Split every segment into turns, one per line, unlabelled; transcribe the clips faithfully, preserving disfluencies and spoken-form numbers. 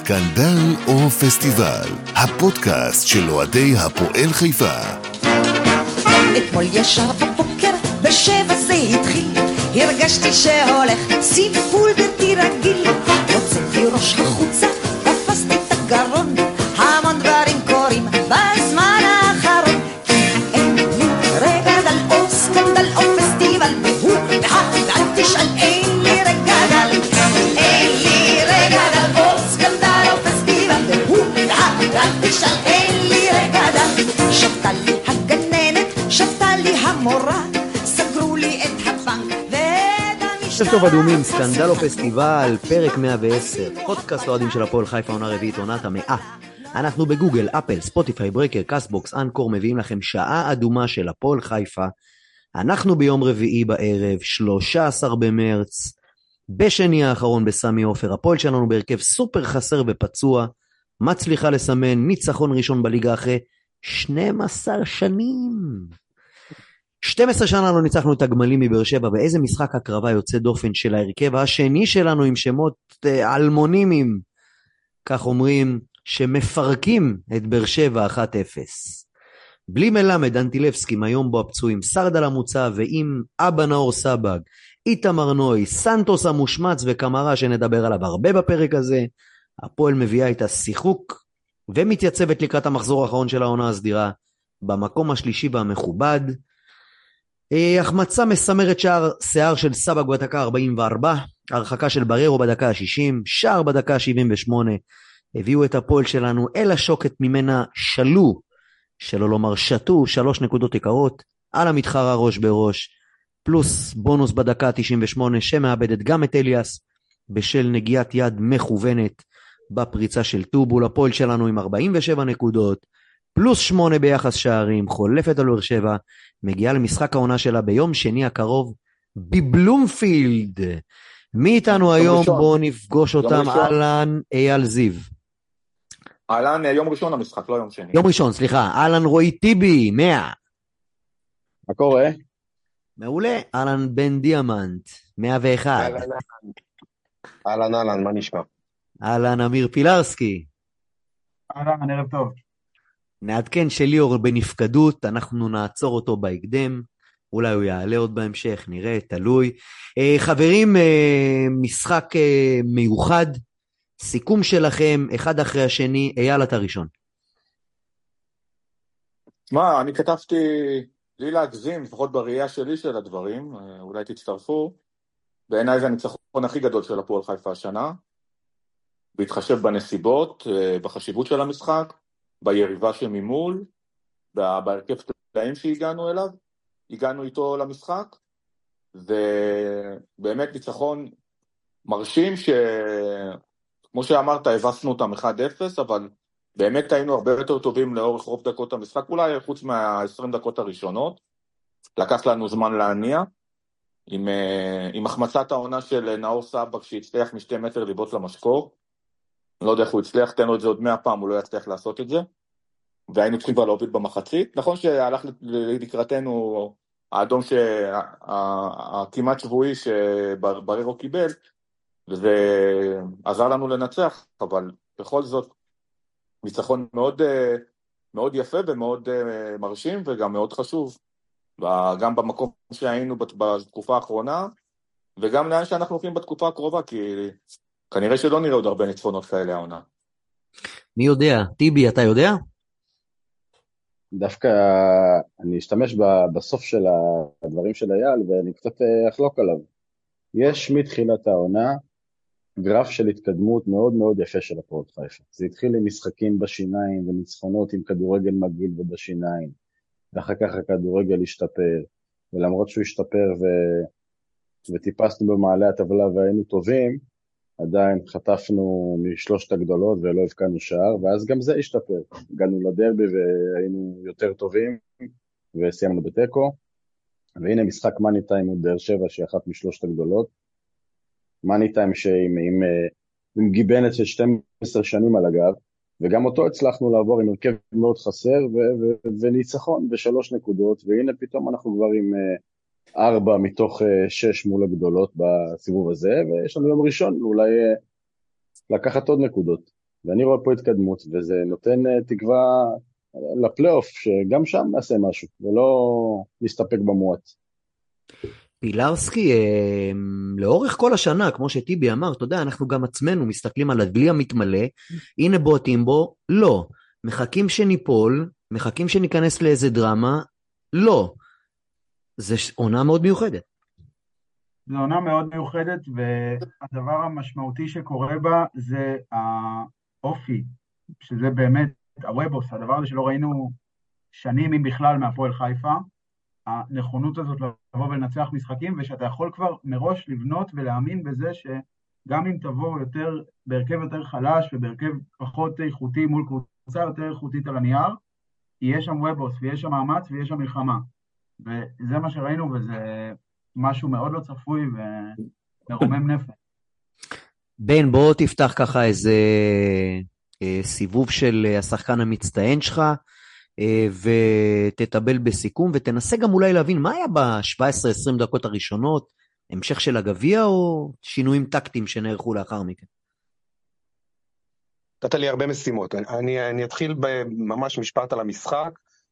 סקנדל או פסטיבל, הפודקאסט של אוהדי הפועל חיפה.
אתמול ישר בבוקר בשבע זה התחיל, הרגשתי שהולך סיפול בלתי רגיל. הוצאתי ראש החוצה, תפסתי את הגרון, המון דברים קורים בזמן האחרון. אין לי רגדל או סקנדל או פסטיבל, והוא והוא ואל תשאל, אין לי רגדל. אין לי רגדל או סקנדל או פסטיבל, והוא והוא ואל תשאל, אין לי רגדל. שבתה לי הגננת, שבתה לי המורה, סגרו לי את הבנק ואת המשטרה.
טוב אדומים, סקנדל או פסטיבל, פרק מאה ועשר, פודקאסט אוהדים של הפועל חיפה, עונה רביעית, עונת המאה. אנחנו בגוגל, אפל, ספוטיפיי, ברקר, קאסטבוקס, אנקור, מביאים לכם שעה אדומה של הפועל חיפה. אנחנו ביום רביעי בערב, שלושה עשר במרץ, בשני האחרון בסמי עופר. הפועל שלנו בהרכב סופר חסר ופצוע, מצליחה לסמן ניצחון ראשון בליגה אחרי שתים עשרה שנים. שתים עשרה שנה לא ניצחנו את הגמלים מבאר שבע, באיזה משחק הקרבה יוצא דופן של ההרכב השני שלנו עם שמות אלמונימיים, כך אומרים, שמפרקים את באר שבע אחת אפס. בלי מלמד, אנטילבסקי, היום בו הפצועים, סרדל המוצא ועם אבא נאור סבג, איתמר נוי, סנטוס המושמץ וקמרה שנדבר עליו הרבה בפרק הזה. הפועל מביאה את השיחוק ומתייצבת לקראת המחזור האחרון של העונה הסדירה במקום השלישי והמכובד. החמצה מסמרת שער שיער של סבג בדקה ארבעים וארבע, הרחקה של בררו בדקה ה-שישים, שער בדקה ה-שבעים ושמונה, הביאו את הפועל שלנו אל השוקת ממנה שלו, שלא לומר שתו, שלוש נקודות יקרות, על המתחרה ראש בראש, פלוס בונוס בדקה ה-תשעים ושמונה, שמאבדת גם את אליאס, בשל נגיעת יד מכוונת בפריצה של טובול. הפועל שלנו עם ארבעים ושבע נקודות, פלוס שמונה ביחס שערים, חולפת על באר שבע, מגיעה למשחק העונה שלה ביום שני הקרוב בבלומפילד. מי איתנו היום?
ראשון.
בואו נפגוש אותם. אלן, אייל זיו.
אלן, יום ראשון המשחק, לא יום שני.
יום ראשון, סליחה. אלן רועי טיבי, מאה.
מה קורה?
מעולה. אלן בן דיאמנט, מאה ואחת.
אהלן, אהלן, מה נשמע?
אלן אמיר פילרסקי.
אהלן, ערב טוב.
נעדכן שליאור בנפקדות, אנחנו נעצור אותו בהקדם, אולי הוא יעלה עוד בהמשך, נראה, תלוי. חברים, משחק מיוחד, סיכום שלכם, אחד אחרי השני, אייל אתה ראשון.
מה, אני כתבתי לי להגזים, לפחות בראייה שלי של הדברים, אולי תצטרפו, בעיניי זה הניצחון הכי גדול של הפועל חיפה השנה, בהתחשב בנסיבות, בחשיבות של המשחק, ביריבה שממול, בהרכב תלעים שהגענו אליו, הגענו איתו למשחק, ובאמת ניצחון מרשים שכמו שאמרת, הבסנו אותם אחד אפס, אבל באמת היינו הרבה יותר טובים לאורך רוב דקות המשחק, אולי חוץ מה-עשרים דקות הראשונות, לקח לנו זמן להניע, עם, עם החמצת העונה של נאור סבג שהצליח משתי מטר ליבוט למשקור, אני לא יודע איך הוא הצליח, תן לו את זה עוד מאה פעם, הוא לא יצליח לעשות את זה, והיינו צריכים כבר להוביל במחצית. נכון שהלך לקראתנו האדום הכמעט שבועי שבררו קיבל, וזה עזר לנו לנצח, אבל בכל זאת ניצחון מאוד, מאוד יפה ומאוד מרשים, וגם מאוד חשוב, גם במקום שהיינו בתקופה האחרונה, וגם לאן שאנחנו הולכים בתקופה הקרובה, כי כנראה שלא נראה עוד הרבה ניצחונות כאלה העונה.
מי יודע? טיבי, אתה יודע?
דווקא אני אשתמש בסוף של הדברים של אייל, ואני קצת אחלוק עליו. יש מתחילת העונה גרף של התקדמות מאוד מאוד יפה של הפועל חיפה. זה התחיל עם משחקים בשיניים וניצחונות עם כדורגל מגעיל ובשיניים, ואחר כך הכדורגל השתפר, ולמרות שהוא השתפר ו... וטיפסנו במעלה הטבלה והיינו טובים, עדיין חטפנו משלושת הגדולות ולא הבקענו שער, ואז גם זה השתפר. הגענו לדרבי והיינו יותר טובים, וסיימנו בטקו, והנה משחק מאני טיים הוא באר שבע שהיא אחת משלושת הגדולות, מאני טיים שעם עם, עם גיבנת של שתים עשרה שנים על הגב, וגם אותו הצלחנו לעבור עם הרכב מאוד חסר, ו- ו- וניצחון בשלוש נקודות, והנה פתאום אנחנו כבר עם ארבע מתוך שש מול הגדולות בסיבוב הזה, ויש לנו יום ראשון, אולי לקחת עוד נקודות. ואני רואה פה התקדמות, וזה נותן אה, תקווה לפלייאוף, שגם שם נעשה משהו, ולא נסתפק במועט.
פילרסקי, אה, לאורך כל השנה, כמו שטיבי אמר, אתה יודע, אנחנו גם עצמנו מסתכלים על הדלי המתמלא, הנה בועטים בו, לא. מחכים שניפול, מחכים שניכנס לאיזה דרמה, לא. זה עונה מאוד מיוחדת.
זו עונה מאוד מיוחדת, והדבר המשמעותי שקורה בה זה האופי, שזה באמת הוובוס, הדבר הזה שלא ראינו שנים אם בכלל מהפועל חיפה, הנכונות הזאת לבוא ולנצח משחקים, ושאתה יכול כבר מראש לבנות ולהאמין בזה שגם אם תבוא יותר, בהרכב יותר חלש ובהרכב פחות איכותי מול קבוצה יותר איכותית על הנייר, יהיה שם וובוס ויהיה שם מאמץ ויהיה שם מלחמה. וזה מה שראינו, וזה משהו מאוד לא צפוי ומרומם נפש.
בן, בוא תפתח ככה איזה אה, סיבוב של השחקן המצטיין שלך, אה, ותטבל בסיכום, ותנסה גם אולי להבין מה היה ב-שבע עשרה עשרים דקות הראשונות, המשך של הגביע או שינויים טקטיים שנערכו לאחר מכן?
נתת לי הרבה משימות. אני, אני אתחיל ממש משפט על המשחק.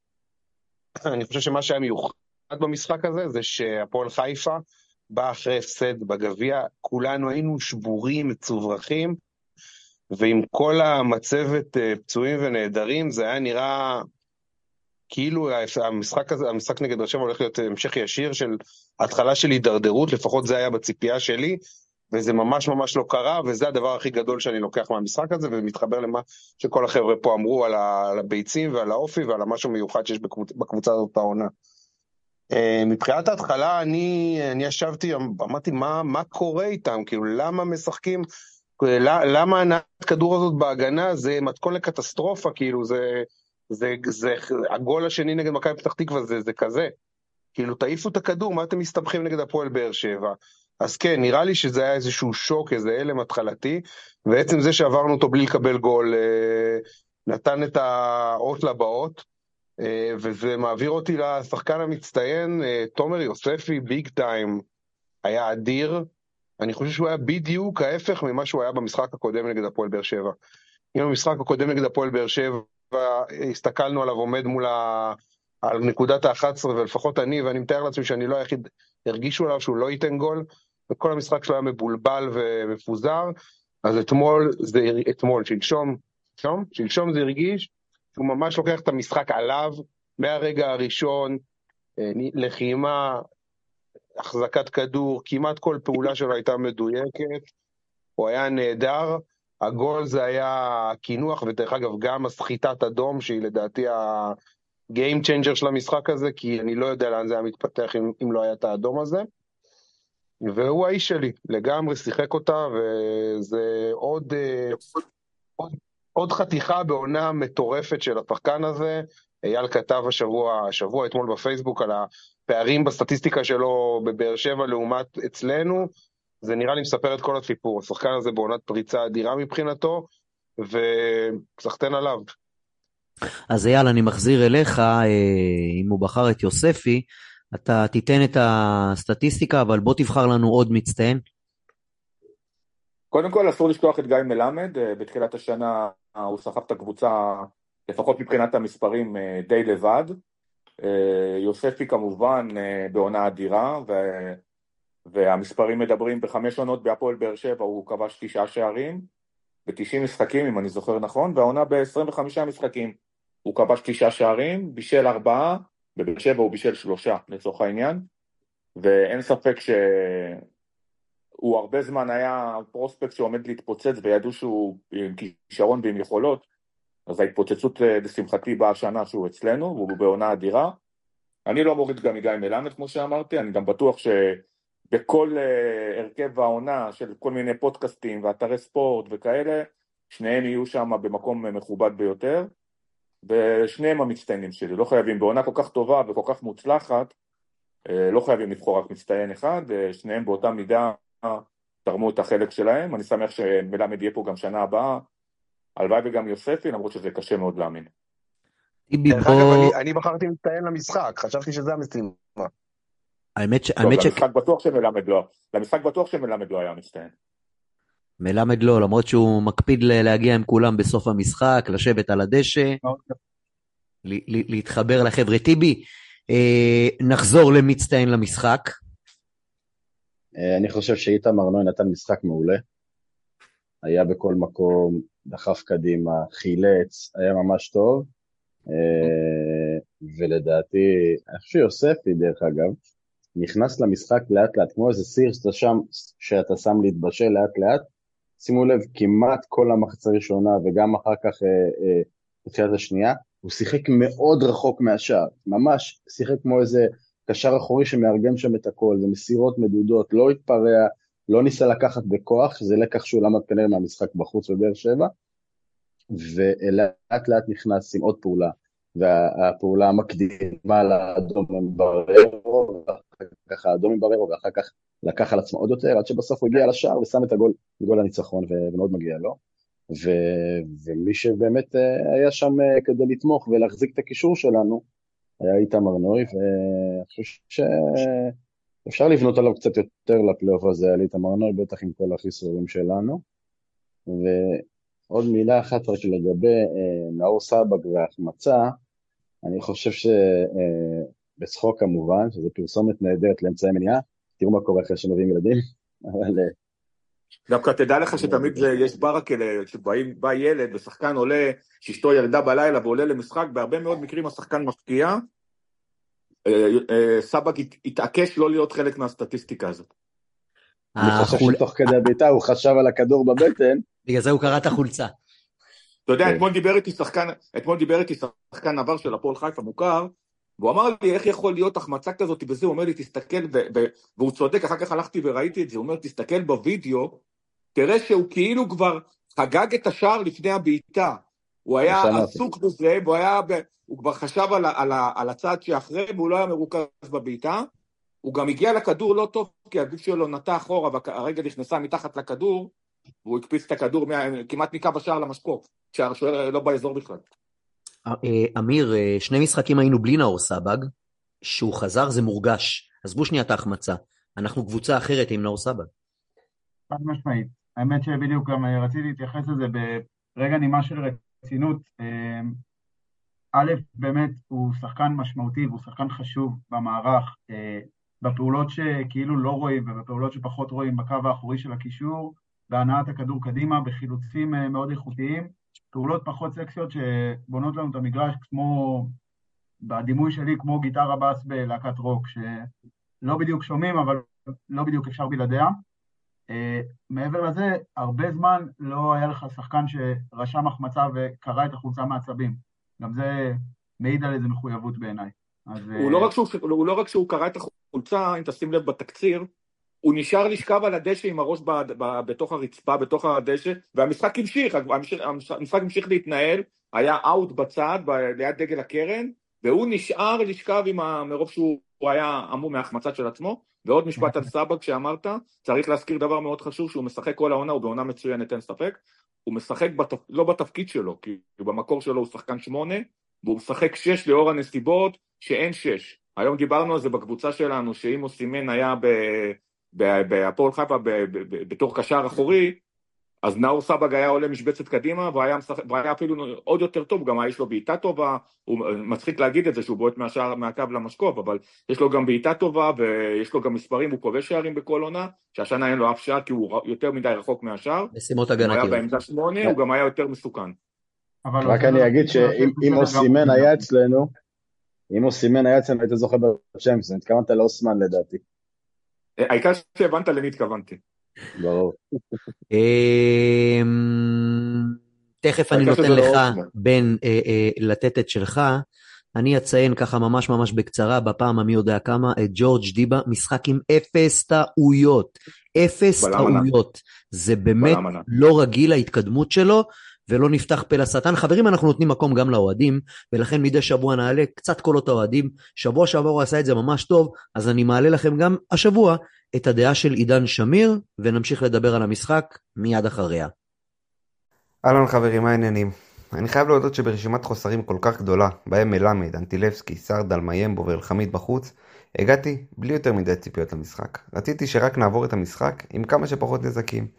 אני חושב שמה שהיה מיוחד במשחק הזה, זה שהפועל חיפה בא אחרי הפסד בגביע, כולנו היינו שבורים, מצוברחים, ועם כל המצבת פצועים ונהדרים, זה היה נראה כאילו המשחק הזה, המשחק נגד באר שבע הולך להיות המשך ישיר של התחלה של הידרדרות, לפחות זה היה בציפייה שלי, וזה ממש ממש לא קרה, וזה הדבר הכי גדול שאני לוקח מהמשחק הזה, ומתחבר למה שכל החבר'ה פה אמרו על הביצים ועל האופי ועל המשהו מיוחד שיש בקבוצה הזאת העונה. מבחינת ההתחלה, אני, אני ישבתי, אמרתי, מה, מה קורה איתם? כאילו, למה משחקים? למה הנעת כדור הזאת בהגנה? זה מתכון לקטסטרופה, כאילו, זה, זה, זה, הגול השני נגד מכבי פתח תקווה, זה, זה כזה. כאילו, תעיפו את הכדור, מה אתם מסתבכים נגד הפועל באר שבע? אז כן, נראה לי שזה היה איזשהו שוק, איזה אלם התחלתי, ועצם זה שעברנו אותו בלי לקבל גול, נתן את האות לבאות, וזה מעביר אותי לשחקן המצטיין, תומר יוספי, ביג טיים, היה אדיר. אני חושב שהוא היה בדיוק ההפך ממה שהוא היה במשחק הקודם נגד הפועל באר שבע. אם במשחק הקודם נגד הפועל באר שבע, הסתכלנו עליו עומד מול ה... על נקודת ה-אחת עשרה, ולפחות אני, ואני מתאר לעצמי שאני לא היחיד, הרגישו עליו שהוא לא ייתן גול, וכל המשחק שלו היה מבולבל ומפוזר, אז אתמול, זה, אתמול, שלשום, שלשום, שלשום זה הרגיש, שהוא ממש לוקח את המשחק עליו, מהרגע הראשון, לחימה, החזקת כדור, כמעט כל פעולה שלו הייתה מדויקת, הוא היה נהדר, הגול זה היה כינוח, ודרך אגב גם הסחיטת אדום, שהיא לדעתי הגיים צ'יינג'ר של המשחק הזה, כי אני לא יודע לאן זה היה מתפתח אם, אם לא היה את האדום הזה, והוא האיש שלי, לגמרי שיחק אותה, וזה עוד, עוד, עוד חתיכה בעונה מטורפת של השחקן הזה. אייל כתב השבוע, השבוע אתמול בפייסבוק על הפערים בסטטיסטיקה שלו בבאר שבע לעומת אצלנו, זה נראה לי מספר את כל הסיפור. השחקן הזה בעונת פריצה אדירה מבחינתו, וסחטן עליו.
אז אייל, אני מחזיר אליך, אם הוא בחר את יוספי, אתה תיתן את הסטטיסטיקה, אבל בוא תבחר לנו עוד מצטיין.
קודם כל, אסור לשכוח את גיא מלמד, בתחילת השנה הוא סחב את הקבוצה, לפחות מבחינת המספרים, די לבד. יוספי כמובן בעונה אדירה, ו... והמספרים מדברים בחמש עונות בהפועל באר שבע, הוא כבש תשעה שערים, ב-תשעים משחקים, אם אני זוכר נכון, והעונה ב-עשרים וחמישה משחקים, הוא כבש תשעה שערים, בישל ארבעה, בבאר שבע הוא בישל שלושה, לצורך העניין, ואין ספק שהוא הרבה זמן היה פרוספקט שעומד להתפוצץ, וידעו שהוא עם כישרון ועם יכולות, אז ההתפוצצות לשמחתי באה השנה שהוא אצלנו, והוא בעונה אדירה. אני לא מוריד גם מגיא מלמד, כמו שאמרתי, אני גם בטוח שבכל הרכב העונה של כל מיני פודקאסטים ואתרי ספורט וכאלה, שניהם יהיו שם במקום מכובד ביותר, ושניהם המצטיינים שלי, לא חייבים, בעונה כל כך טובה וכל כך מוצלחת, לא חייבים לבחור רק מצטיין אחד, שניהם באותה מידה תרמו את החלק שלהם, אני שמח שמלמד יהיה פה גם שנה הבאה, הלוואי וגם יוספי, למרות שזה קשה מאוד להאמין.
דרך אגב, אני בחרתי מצטיין למשחק, חשבתי שזה המשימה.
האמת ש...
למשחק בטוח שמלמד לא, למשחק בטוח שמלמד לא היה מצטיין.
מלמד לא, למרות שהוא מקפיד להגיע עם כולם בסוף המשחק, לשבת על הדשא, להתחבר לחבר'ה. טיבי, נחזור למצטיין למשחק.
אני חושב שאיתמר נוי נתן משחק מעולה. היה בכל מקום, דחף קדימה, חילץ, היה ממש טוב. ולדעתי, אני חושב שיוספי דרך אגב, נכנס למשחק לאט לאט, כמו איזה סיר שאתה, שם, שאתה שם להתבשל לאט לאט. שימו לב, כמעט כל המחצה ראשונה וגם אחר כך בתחילת השנייה, הוא שיחק מאוד רחוק מהשאר, ממש שיחק כמו איזה קשר אחורי שמארגן שם את הכל, זה מסירות מדודות, לא התפרע, לא ניסה לקחת בכוח, זה לקח שהוא למד כנראה מהמשחק בחוץ בבאר שבע, ולאט לאט נכנס עם עוד פעולה, והפעולה המקדימה לאדום בררו, ואחר כך האדום בררו, ואחר כך לקח על עצמו עוד יותר, עד שבסוף הוא הגיע לשער ושם את הגול, גול הניצחון, ומאוד מגיע לו. ו... ומי שבאמת היה שם כדי לתמוך ולהחזיק את הקישור שלנו, היה איתמר נוי, ואני חושב שאפשר לבנות עליו קצת יותר לפלייאוף הזה, על איתמר נוי, בטח עם כל החיסורים שלנו. ועוד מילה אחת רק לגבי נאור סבג והחמצה, אני חושב שבצחוק כמובן, שזה פרסומת נהדרת לאמצעי מניעה, תראו מה קורה אחרי שמביאים ילדים, אבל...
דווקא תדע לך שתמיד יש ברק אלה, שבא ילד ושחקן עולה, שאשתו ילדה בלילה ועולה למשחק, בהרבה מאוד מקרים השחקן מפקיע, סבג התעקש לא להיות חלק מהסטטיסטיקה הזאת.
אני חושב שתוך כדי הביתה הוא חשב על הכדור בבטן.
בגלל זה הוא קרא את החולצה.
אתה יודע, אתמול דיבר איתי שחקן, אתמול דיבר איתי שחקן עבר של הפועל חיפה מוכר, והוא אמר לי, איך יכול להיות החמצה כזאת בזה? הוא אומר לי, תסתכל, והוא צודק, אחר כך הלכתי וראיתי את זה, הוא אומר, תסתכל בווידאו, תראה שהוא כאילו כבר חגג את השער לפני הבעיטה, הוא היה עסוק בזה, והוא היה, הוא כבר חשב על, על, על הצד שאחרי, והוא לא היה מרוכז בבעיטה, הוא גם הגיע לכדור לא טוב, כי הגוף שלו נטה אחורה, והרגל נכנסה מתחת לכדור, והוא הקפיץ את הכדור כמעט מקו השער למשקוף, כשהשוער לא באזור בכלל.
אמיר, שני משחקים היינו בלי נאור סבג, שהוא חזר זה מורגש, עזבו שנייה את ההחמצה, אנחנו קבוצה אחרת עם נאור סבג.
חד משמעית, האמת שבדיוק גם רציתי להתייחס לזה ברגע נימה של רצינות, א', באמת הוא שחקן משמעותי, והוא שחקן חשוב במערך, בפעולות שכאילו לא רואים, ובפעולות שפחות רואים בקו האחורי של הקישור, בהנעת הכדור קדימה, בחילוצים מאוד איכותיים, פעולות פחות סקסיות שבונות לנו את המגרש, כמו, בדימוי שלי, כמו גיטרה בס בלהקת רוק, שלא בדיוק שומעים, אבל לא בדיוק אפשר בלעדיה. מעבר לזה, הרבה זמן לא היה לך שחקן שרשם החמצה וקרא את החולצה מעצבים. גם זה מעיד על איזה מחויבות בעיניי.
הוא לא רק שהוא, הוא לא רק שהוא קרא את החולצה, אם תשים לב בתקציר, הוא נשאר לשכב על הדשא עם הראש ב, ב, בתוך הרצפה, בתוך הדשא, והמשחק המשיך, המשחק המשיך להתנהל, היה אאוט בצד, ב, ליד דגל הקרן, והוא נשאר לשכב עם המרוב שהוא היה עמום מהחמצה של עצמו. ועוד משפט על סבג שאמרת, צריך להזכיר דבר מאוד חשוב, שהוא משחק כל העונה, הוא בעונה מצוינת, אין ספק, הוא משחק בתפ... לא בתפקיד שלו, כי במקור שלו הוא שחקן שמונה, והוא משחק שש לאור הנסיבות, שאין שש. היום דיברנו על זה בקבוצה שלנו, שאם סימן היה בהפועל חיפה בתור קשר אחורי, אז נאור סבג היה עולה משבצת קדימה, והיה, משחק, והיה אפילו עוד יותר טוב, גם יש לו בעיטה טובה, הוא מצחיק להגיד את זה שהוא בועט מהשער, מהקו למשקוף, אבל יש לו גם בעיטה טובה, ויש לו גם מספרים, הוא כובש שערים בכל עונה, שהשנה אין לו אף שער, כי הוא יותר מדי רחוק מהשער,
הוא
היה בעמדה שמונה, הוא גם היה יותר מסוכן.
רק אני אגיד שאם אוסימן היה אצלנו, אם אוסימן היה אצלנו, היית זוכה בצ'מפיונס, התכוונת לאוסמן לדעתי.
העיקר שהבנת למי התכוונתי.
ברור.
תכף אני נותן לך בין לתת את שלך, אני אציין ככה ממש ממש בקצרה, בפעם המי יודע כמה, את ג'ורג' דיבה, משחק עם אפס טעויות, אפס טעויות, זה באמת לא רגיל ההתקדמות שלו, ולא נפתח פה לשטן. חברים, אנחנו נותנים מקום גם לאוהדים, ולכן מדי שבוע נעלה קצת קולות האוהדים, שבוע שעבר הוא עשה את זה ממש טוב, אז אני מעלה לכם גם השבוע את הדעה של עידן שמיר, ונמשיך לדבר על המשחק מיד אחריה.
אהלן חברים, מה העניינים? אני חייב להודות שברשימת חוסרים כל כך גדולה, בהם מלמד, אנטילבסקי, סרדל, מיימבו ואלחמיד בחוץ, הגעתי בלי יותר מדי ציפיות למשחק. רציתי שרק נעבור את המשחק עם כמה שפחות נזקים.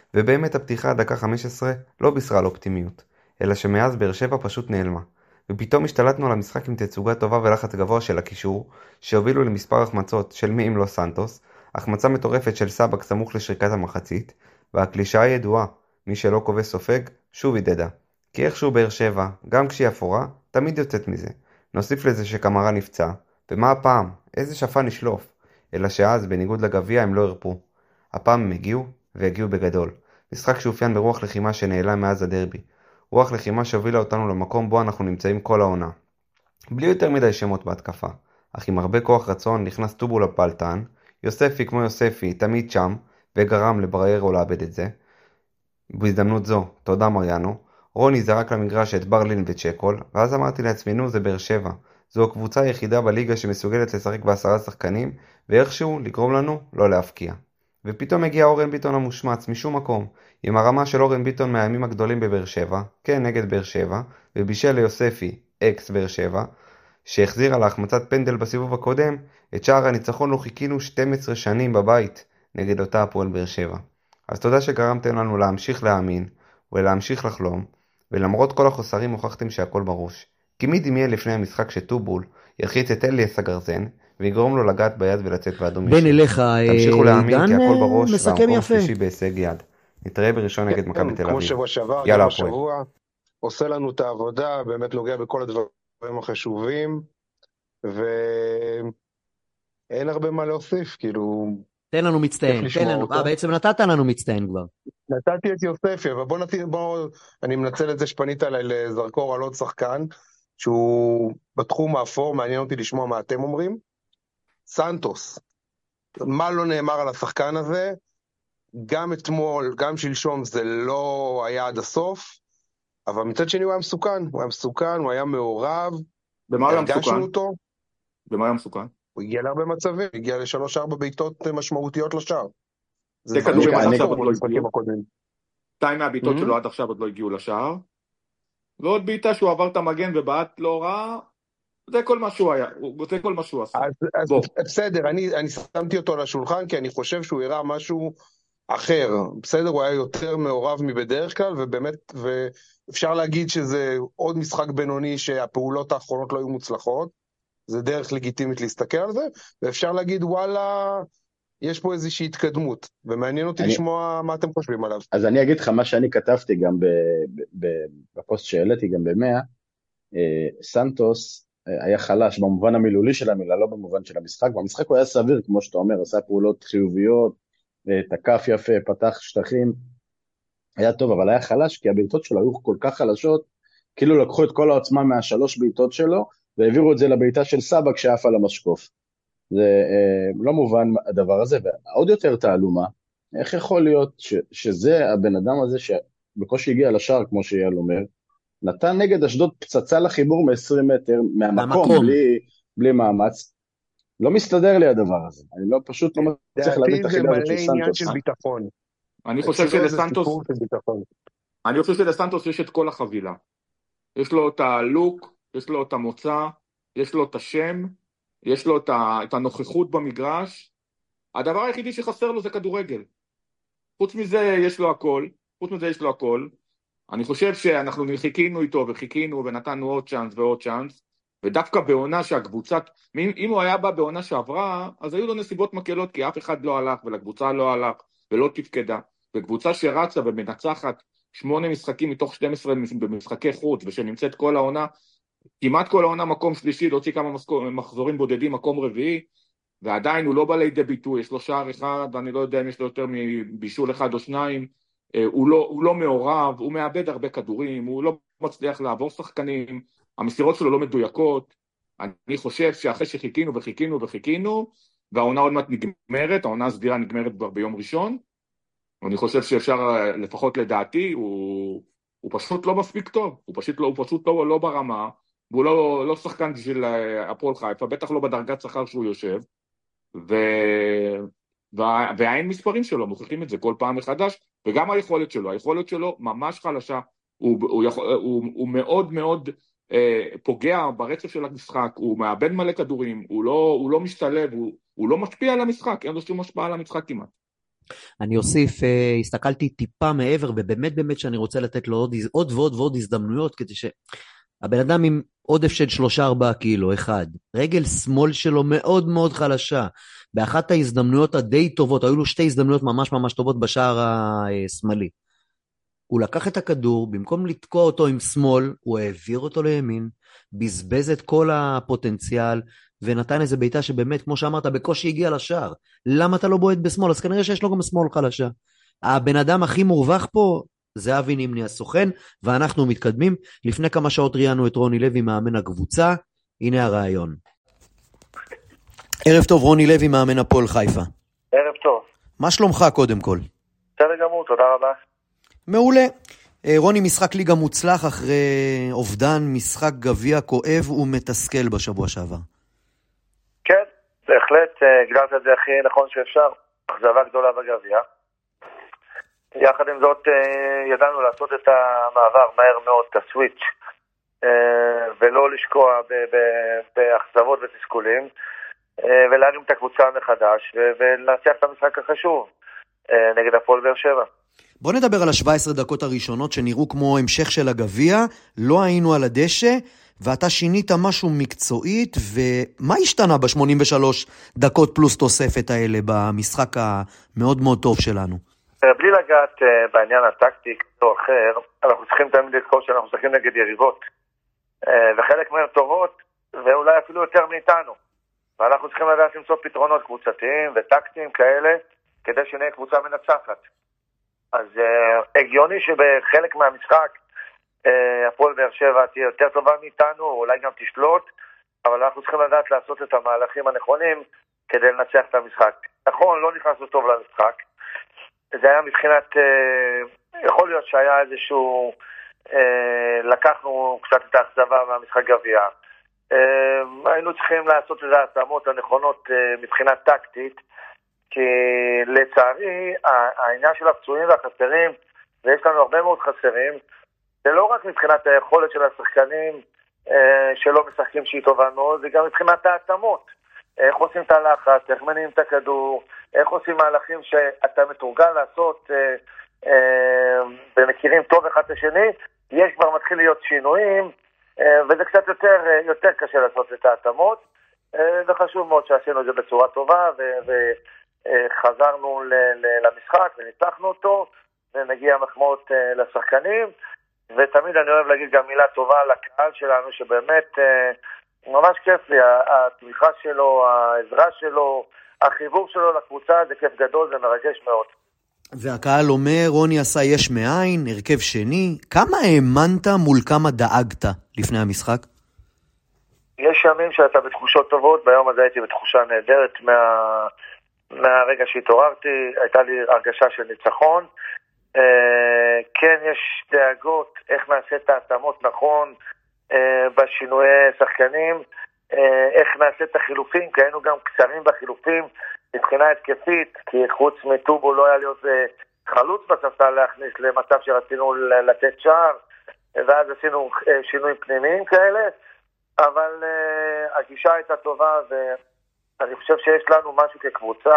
ובאמת הפתיחה דקה חמש עשרה לא בישרה על אופטימיות, אלא שמאז באר שבע פשוט נעלמה. ופתאום השתלטנו על המשחק עם תצוגה טובה ולחץ גבוה של הקישור, שהובילו למספר החמצות של מי אם לא סנטוס, החמצה מטורפת של סבק סמוך לשריקת המחצית, והקלישאה הידועה, מי שלא כובש סופג, שוב ידדה. כי איכשהו באר שבע, גם כשהיא אפורה, תמיד יוצאת מזה. נוסיף לזה שקמרה נפצע, ומה הפעם? איזה שפה נשלוף? אלא שאז, בניגוד לגביע, הם לא הרפו. הפעם הם הגיעו, והגיעו בגדול. משחק שאופיין ברוח לחימה שנעלם מאז הדרבי. רוח לחימה שהובילה אותנו למקום בו אנחנו נמצאים כל העונה. בלי יותר מדי שמות בהתקפה, אך עם הרבה כוח רצון נכנס טובול לפלטן, יוספי כמו יוספי תמיד שם, וגרם לבריירו לאבד את זה. בהזדמנות זו, תודה מריאנו, רוני זרק למגרש את ברלין וצ'קול, ואז אמרתי לעצמנו זה באר שבע. זו הקבוצה היחידה בליגה שמסוגלת לשחק בעשרה שחקנים, ואיכשהו לגרום לנו לא להפקיע. ופתאום הגיע אורן ביטון המושמץ משום מקום, עם הרמה של אורן ביטון מהימים הגדולים בבאר שבע, כן נגד באר שבע, ובישל ליוספי, אקס באר שבע, שהחזירה להחמצת פנדל בסיבוב הקודם, את שער הניצחון לא חיכינו שתים עשרה שנים בבית, נגד אותה הפועל באר שבע. אז תודה שגרמתם לנו להמשיך להאמין, ולהמשיך לחלום, ולמרות כל החוסרים הוכחתם שהכל בראש. כי מי דמיין לפני המשחק שטובול ירחיץ את אליאס הגרזן, ויגרום לו לגעת ביד ולצאת באדום ישיר.
בן אליך,
תמשיכו להאמין כי הכל בראש,
מסכם
והמקום
יפה.
שלישי בהישג יד. נתראה בראשון נגד מכבי תל
כמו
אביב.
שבוע שעבר,
יאללה,
גם
הפועל.
השבוע, עושה לנו את העבודה, באמת נוגע בכל הדברים החשובים, ואין הרבה מה להוסיף, כאילו,
תן לנו מצטיין,
כיף לשמוע
תן לנו,
אותו.
אה, בעצם נתת לנו מצטיין כבר.
נתתי את יוספי, אבל בוא נתיר, בוא, אני מנצל את זה שפנית עליי לזרקור על עוד שחקן, שהוא בתחום האפור, מעניין אותי לשמוע מה אתם אומרים. סנטוס, מה לא נאמר על השחקן הזה? גם אתמול, גם שלשום זה לא היה עד הסוף, אבל מצד שני הוא היה מסוכן, הוא היה מסוכן, הוא היה מעורב,
במה הוא היה
הרגשנו
מסוכן?
אותו,
במה היה מסוכן?
הוא הגיע להרבה מצבים, הוא הגיע לשלוש ארבע בעיטות משמעותיות לשער.
זה
דברים
כדורים
שעד
עד
עכשיו
עכשיו
קרו
עוד לא
במשחקים
הגיעו.
הקודמים.
שתיים מהבעיטות
Mhm.
שלו עד עכשיו עוד לא הגיעו לשער. ועוד בעיטה שהוא עבר את המגן ובעט לא רע, זה כל מה שהוא היה, הוא- זה כל מה שהוא עשה.
אז, אז
בוא.
בסדר, אני, אני שמתי אותו על השולחן, כי אני חושב שהוא הראה משהו אחר. בסדר, הוא היה יותר מעורב מבדרך כלל, ובאמת, ואפשר להגיד שזה עוד משחק בינוני שהפעולות האחרונות לא היו מוצלחות. זה דרך לגיטימית להסתכל על זה, ואפשר להגיד, וואלה, יש פה איזושהי התקדמות, ומעניין אותי
אני-
לשמוע מה אתם חושבים עליו.
אז אני אגיד לך מה שאני כתבתי גם ב, ב, ב, בפוסט שהעליתי גם במאה, אה, סנטוס אה, היה חלש במובן המילולי של המילה, לא במובן של המשחק. במשחק הוא היה סביר, כמו שאתה אומר, עשה פעולות חיוביות, אה, תקף יפה, פתח שטחים, היה טוב, אבל היה חלש, כי הבעיטות שלו היו כל כך חלשות, כאילו לקחו את כל העוצמה מהשלוש בעיטות שלו, והעבירו את זה לבעיטה של סבא כשעף על המשקוף. זה אה, לא מובן הדבר הזה, ועוד יותר תעלומה, איך יכול להיות ש, שזה הבן אדם הזה שבקושי הגיע לשער, כמו שאייל אומר, נתן נגד אשדוד פצצה לחיבור מ-עשרים מטר, מהמקום,
מהמקום.
בלי, בלי מאמץ, לא מסתדר לי הדבר הזה, אני לא, פשוט לא מצליח להבין את
דעתי זה
החידה הזאת
מלא
של
עניין
סנטוס.
של ביטחון.
אני חושב
אצלו זה
שלסנטוס,
סיפור של ביטחון.
אני חושב שלסנטוס יש את כל החבילה. יש לו את הלוק, יש לו את המוצא, יש לו את השם, יש לו את ה- את הנוכחות במגרש. הדבר היחידי שחסר לו זה כדורגל. חוץ מזה יש לו הכל, חוץ מזה יש לו הכל. אני חושב שאנחנו חיכינו איתו וחיכינו ונתנו עוד צ'אנס ועוד צ'אנס, ודווקא בעונה שהקבוצת, אם, אם הוא היה בא בעונה שעברה, אז היו לו נסיבות מקלות, כי אף אחד לא הלך ולקבוצה לא הלך ולא תפקדה. וקבוצה שרצה ומנצחת שמונה משחקים מתוך שתים עשרה במשחקי חוץ, ושנמצאת כל העונה, כמעט כל העונה מקום שלישי, להוציא כמה מחזורים בודדים, מקום רביעי, ועדיין הוא לא בא לידי ביטוי, יש לו שער אחד, ואני לא יודע אם יש לו יותר מבישול אחד או שניים, הוא לא, הוא לא מעורב, הוא מאבד הרבה כדורים, הוא לא מצליח לעבור שחקנים, המסירות שלו לא מדויקות. אני חושב שאחרי שחיכינו וחיכינו וחיכינו, והעונה עוד מעט נגמרת, העונה הסדירה נגמרת כבר ביום ראשון, אני חושב שאפשר, לפחות לדעתי, הוא, הוא פשוט לא מספיק טוב, הוא פשוט לא, הוא פשוט לא, לא ברמה, והוא לא, לא שחקן של הפועל חיפה, בטח לא בדרגת שכר שהוא יושב, ו... וה... והאין מספרים שלו, מוכיחים את זה כל פעם מחדש, וגם היכולת שלו, היכולת שלו ממש חלשה, הוא, הוא, יכול... הוא, הוא מאוד מאוד אה, פוגע ברצף של המשחק, הוא מאבד מלא כדורים, הוא לא, הוא לא משתלב, הוא, הוא לא משפיע על המשחק, אין לו שום השפעה על המשחק כמעט.
אני אוסיף, הסתכלתי טיפה מעבר, ובאמת באמת שאני רוצה לתת לו עוד, עוד ועוד ועוד הזדמנויות, כדי שהבן אדם עם עודף של שלושה ארבעה קילו, אחד, רגל שמאל שלו מאוד מאוד חלשה, באחת ההזדמנויות הדי טובות, היו לו שתי הזדמנויות ממש ממש טובות בשער השמאלי. הוא לקח את הכדור, במקום לתקוע אותו עם שמאל, הוא העביר אותו לימין, בזבז את כל הפוטנציאל, ונתן איזה ביתה שבאמת, כמו שאמרת, בקושי הגיע לשער. למה אתה לא בועט בשמאל? אז כנראה שיש לו גם שמאל חלשה. הבן אדם הכי מורווח פה, זה אבי נימני הסוכן, ואנחנו מתקדמים. לפני כמה שעות ראיינו את רוני לוי, מאמן הקבוצה. הנה הרעיון. ערב טוב, רוני לוי, מאמן הפועל חיפה.
ערב טוב.
מה שלומך קודם כל?
בסדר גמור, תודה רבה.
מעולה. רוני, משחק ליגה מוצלח אחרי אובדן משחק גביע כואב ומתסכל בשבוע שעבר.
כן, בהחלט, גדרת את זה הכי נכון שאפשר. אכזבה גדולה בגביע. יחד עם זאת, ידענו לעשות את המעבר מהר מאוד, את הסוויץ', ולא לשקוע באכזבות ותסכולים, ולהרים את הקבוצה מחדש, ולנצח את המשחק החשוב נגד הפועל באר שבע.
בוא נדבר על ה-שבע עשרה דקות הראשונות שנראו כמו המשך של הגביע, לא היינו על הדשא, ואתה שינית משהו מקצועית, ומה השתנה ב-שמונים ושלוש דקות פלוס תוספת האלה במשחק המאוד מאוד טוב שלנו?
בלי לגעת בעניין הטקטי או אחר, אנחנו צריכים תמיד לזכור שאנחנו משחקים נגד יריבות, וחלק מהן טובות, ואולי אפילו יותר מאיתנו. ואנחנו צריכים לדעת למצוא פתרונות קבוצתיים וטקטיים כאלה, כדי שנהיה קבוצה מנצחת. אז uh, הגיוני שבחלק מהמשחק uh, הפועל באר שבע תהיה יותר טובה מאיתנו, אולי גם תשלוט, אבל אנחנו צריכים לדעת לעשות את המהלכים הנכונים כדי לנצח את המשחק. נכון, לא נכנסנו טוב למשחק. זה היה מבחינת, uh, יכול להיות שהיה איזשהו, uh, לקחנו קצת את האכזבה מהמשחק גביע. Uh, היינו צריכים לעשות את ההתאמות הנכונות uh, מבחינת טקטית, כי לצערי העניין של הפצועים והחסרים, ויש לנו הרבה מאוד חסרים, זה לא רק מבחינת היכולת של השחקנים אה, שלא משחקים שהיא טובה מאוד, זה גם מבחינת ההתאמות. איך עושים את הלחץ, איך מניעים את הכדור, איך עושים מהלכים שאתה מתורגל לעשות אה, אה, ומכירים טוב אחד את השני, יש כבר מתחיל להיות שינויים, אה, וזה קצת יותר, יותר קשה לעשות את ההתאמות, אה, וחשוב מאוד שעשינו את זה בצורה טובה, ו... ו חזרנו למשחק וניצחנו אותו, ונגיע מחמאות לשחקנים, ותמיד אני אוהב להגיד גם מילה טובה לקהל שלנו, שבאמת ממש כיף לי, התמיכה שלו, העזרה שלו, החיבור שלו לקבוצה, זה כיף גדול, זה מרגש מאוד.
והקהל אומר, רוני עשה יש מאין, הרכב שני, כמה האמנת מול כמה דאגת לפני המשחק?
יש ימים שאתה בתחושות טובות, ביום הזה הייתי בתחושה נהדרת מה... מהרגע שהתעוררתי, הייתה לי הרגשה של ניצחון. אה, כן, יש דאגות איך נעשה את ההתאמות נכון אה, בשינויי שחקנים, אה, איך נעשה את החילופים, כי היינו גם קצרים בחילופים מבחינה התקפית, כי חוץ מטובו לא היה להיות אה, חלוץ בספסל להכניס למצב שרצינו לתת שער, ואז עשינו אה, שינויים פנימיים כאלה, אבל אה, הגישה הייתה טובה, ו... אני חושב שיש לנו משהו כקבוצה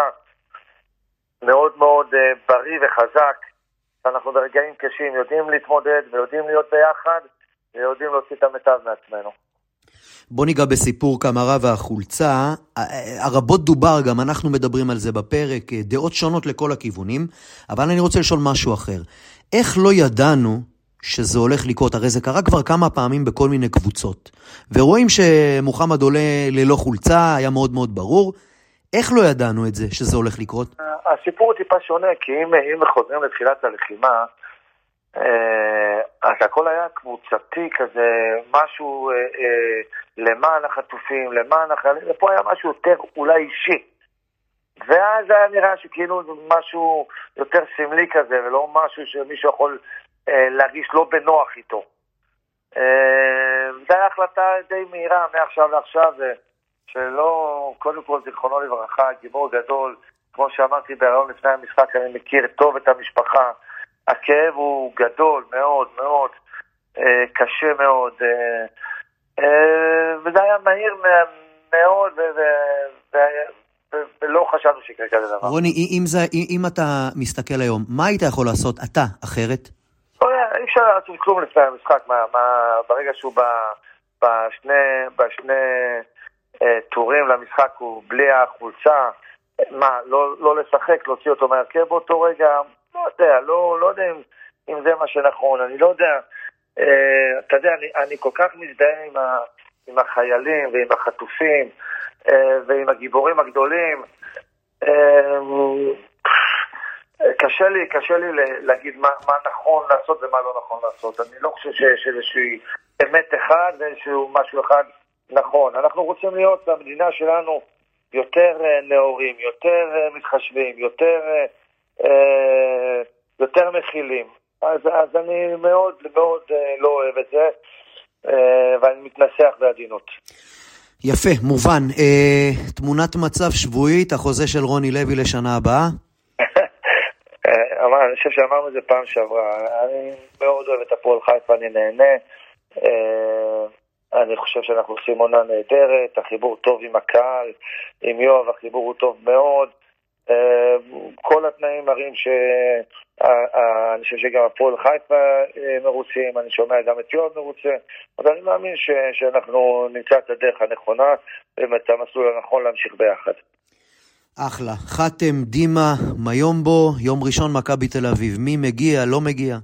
מאוד מאוד uh, בריא וחזק, אנחנו ברגעים קשים יודעים להתמודד ויודעים להיות ביחד ויודעים להוציא את המיטב מעצמנו.
בוא ניגע בסיפור קמרה והחולצה. הרבות דובר, גם אנחנו מדברים על זה בפרק, דעות שונות לכל הכיוונים, אבל אני רוצה לשאול משהו אחר. איך לא ידענו שזה הולך לקרות? הרי זה קרה כבר כמה פעמים בכל מיני קבוצות, ורואים שמוחמד עולה ללא חולצה, היה מאוד מאוד ברור. איך לא ידענו את זה, שזה הולך לקרות?
הסיפור הוא טיפה שונה, כי אם, אם חוזרים לתחילת הלחימה, אז הכל היה קבוצתי כזה, משהו אה, אה, למען החטופים, למען החיילים, ופה היה משהו יותר אולי אישי. ואז היה נראה שכאילו זה משהו יותר סמלי כזה, ולא משהו שמישהו יכול אה, להרגיש לא בנוח איתו. אה, זו היה החלטה די מהירה, מעכשיו לעכשיו, שלא, קודם כל זיכרונו לברכה, גיבור גדול, כמו שאמרתי בהיריון לפני המשחק, אני מכיר טוב את המשפחה, הכאב הוא גדול מאוד מאוד, אה, קשה מאוד, אה, אה, וזה היה מהיר מאוד, לא חשבנו שיקרה כזה דבר.
רוני, אם, זה, אם אתה מסתכל היום, מה היית יכול לעשות אתה אחרת?
אי אפשר לעשות כלום לפני המשחק, מה, מה, ברגע שהוא ב, בשני, בשני אה, טורים למשחק הוא בלי החולצה, מה, לא, לא לשחק, להוציא אותו מהרכב באותו רגע, לא יודע, לא, לא יודע אם, אם זה מה שנכון, אני לא יודע, אה, אתה יודע, אני, אני כל כך מזדהה עם, ה, עם החיילים ועם החטופים אה, ועם הגיבורים הגדולים, אה, קשה לי, קשה לי להגיד מה, מה נכון לעשות ומה לא נכון לעשות. אני לא חושב שיש איזושהי אמת אחד ואיזשהו משהו אחד נכון. אנחנו רוצים להיות במדינה שלנו יותר נאורים, יותר מתחשבים, יותר, יותר מכילים. אז, אז אני מאוד, מאוד לא אוהב את זה, ואני מתנסח בעדינות.
יפה, מובן. תמונת מצב שבועית, החוזה של רוני לוי לשנה הבאה?
אני חושב שאמרנו את זה פעם שעברה, אני מאוד אוהב את הפועל חיפה, אני נהנה, אני חושב שאנחנו עושים עונה נהדרת, החיבור טוב עם הקהל, עם יואב החיבור הוא טוב מאוד, כל התנאים מראים שאני חושב שגם הפועל חיפה מרוצים, אני שומע גם את יואב מרוצה, אבל אני מאמין שאנחנו נמצא את הדרך הנכונה ואת המסלול הנכון להמשיך ביחד.
אחלה. חתם, דימה, מיומבו, יום ראשון מכבי תל אביב. מי מגיע, לא מגיע?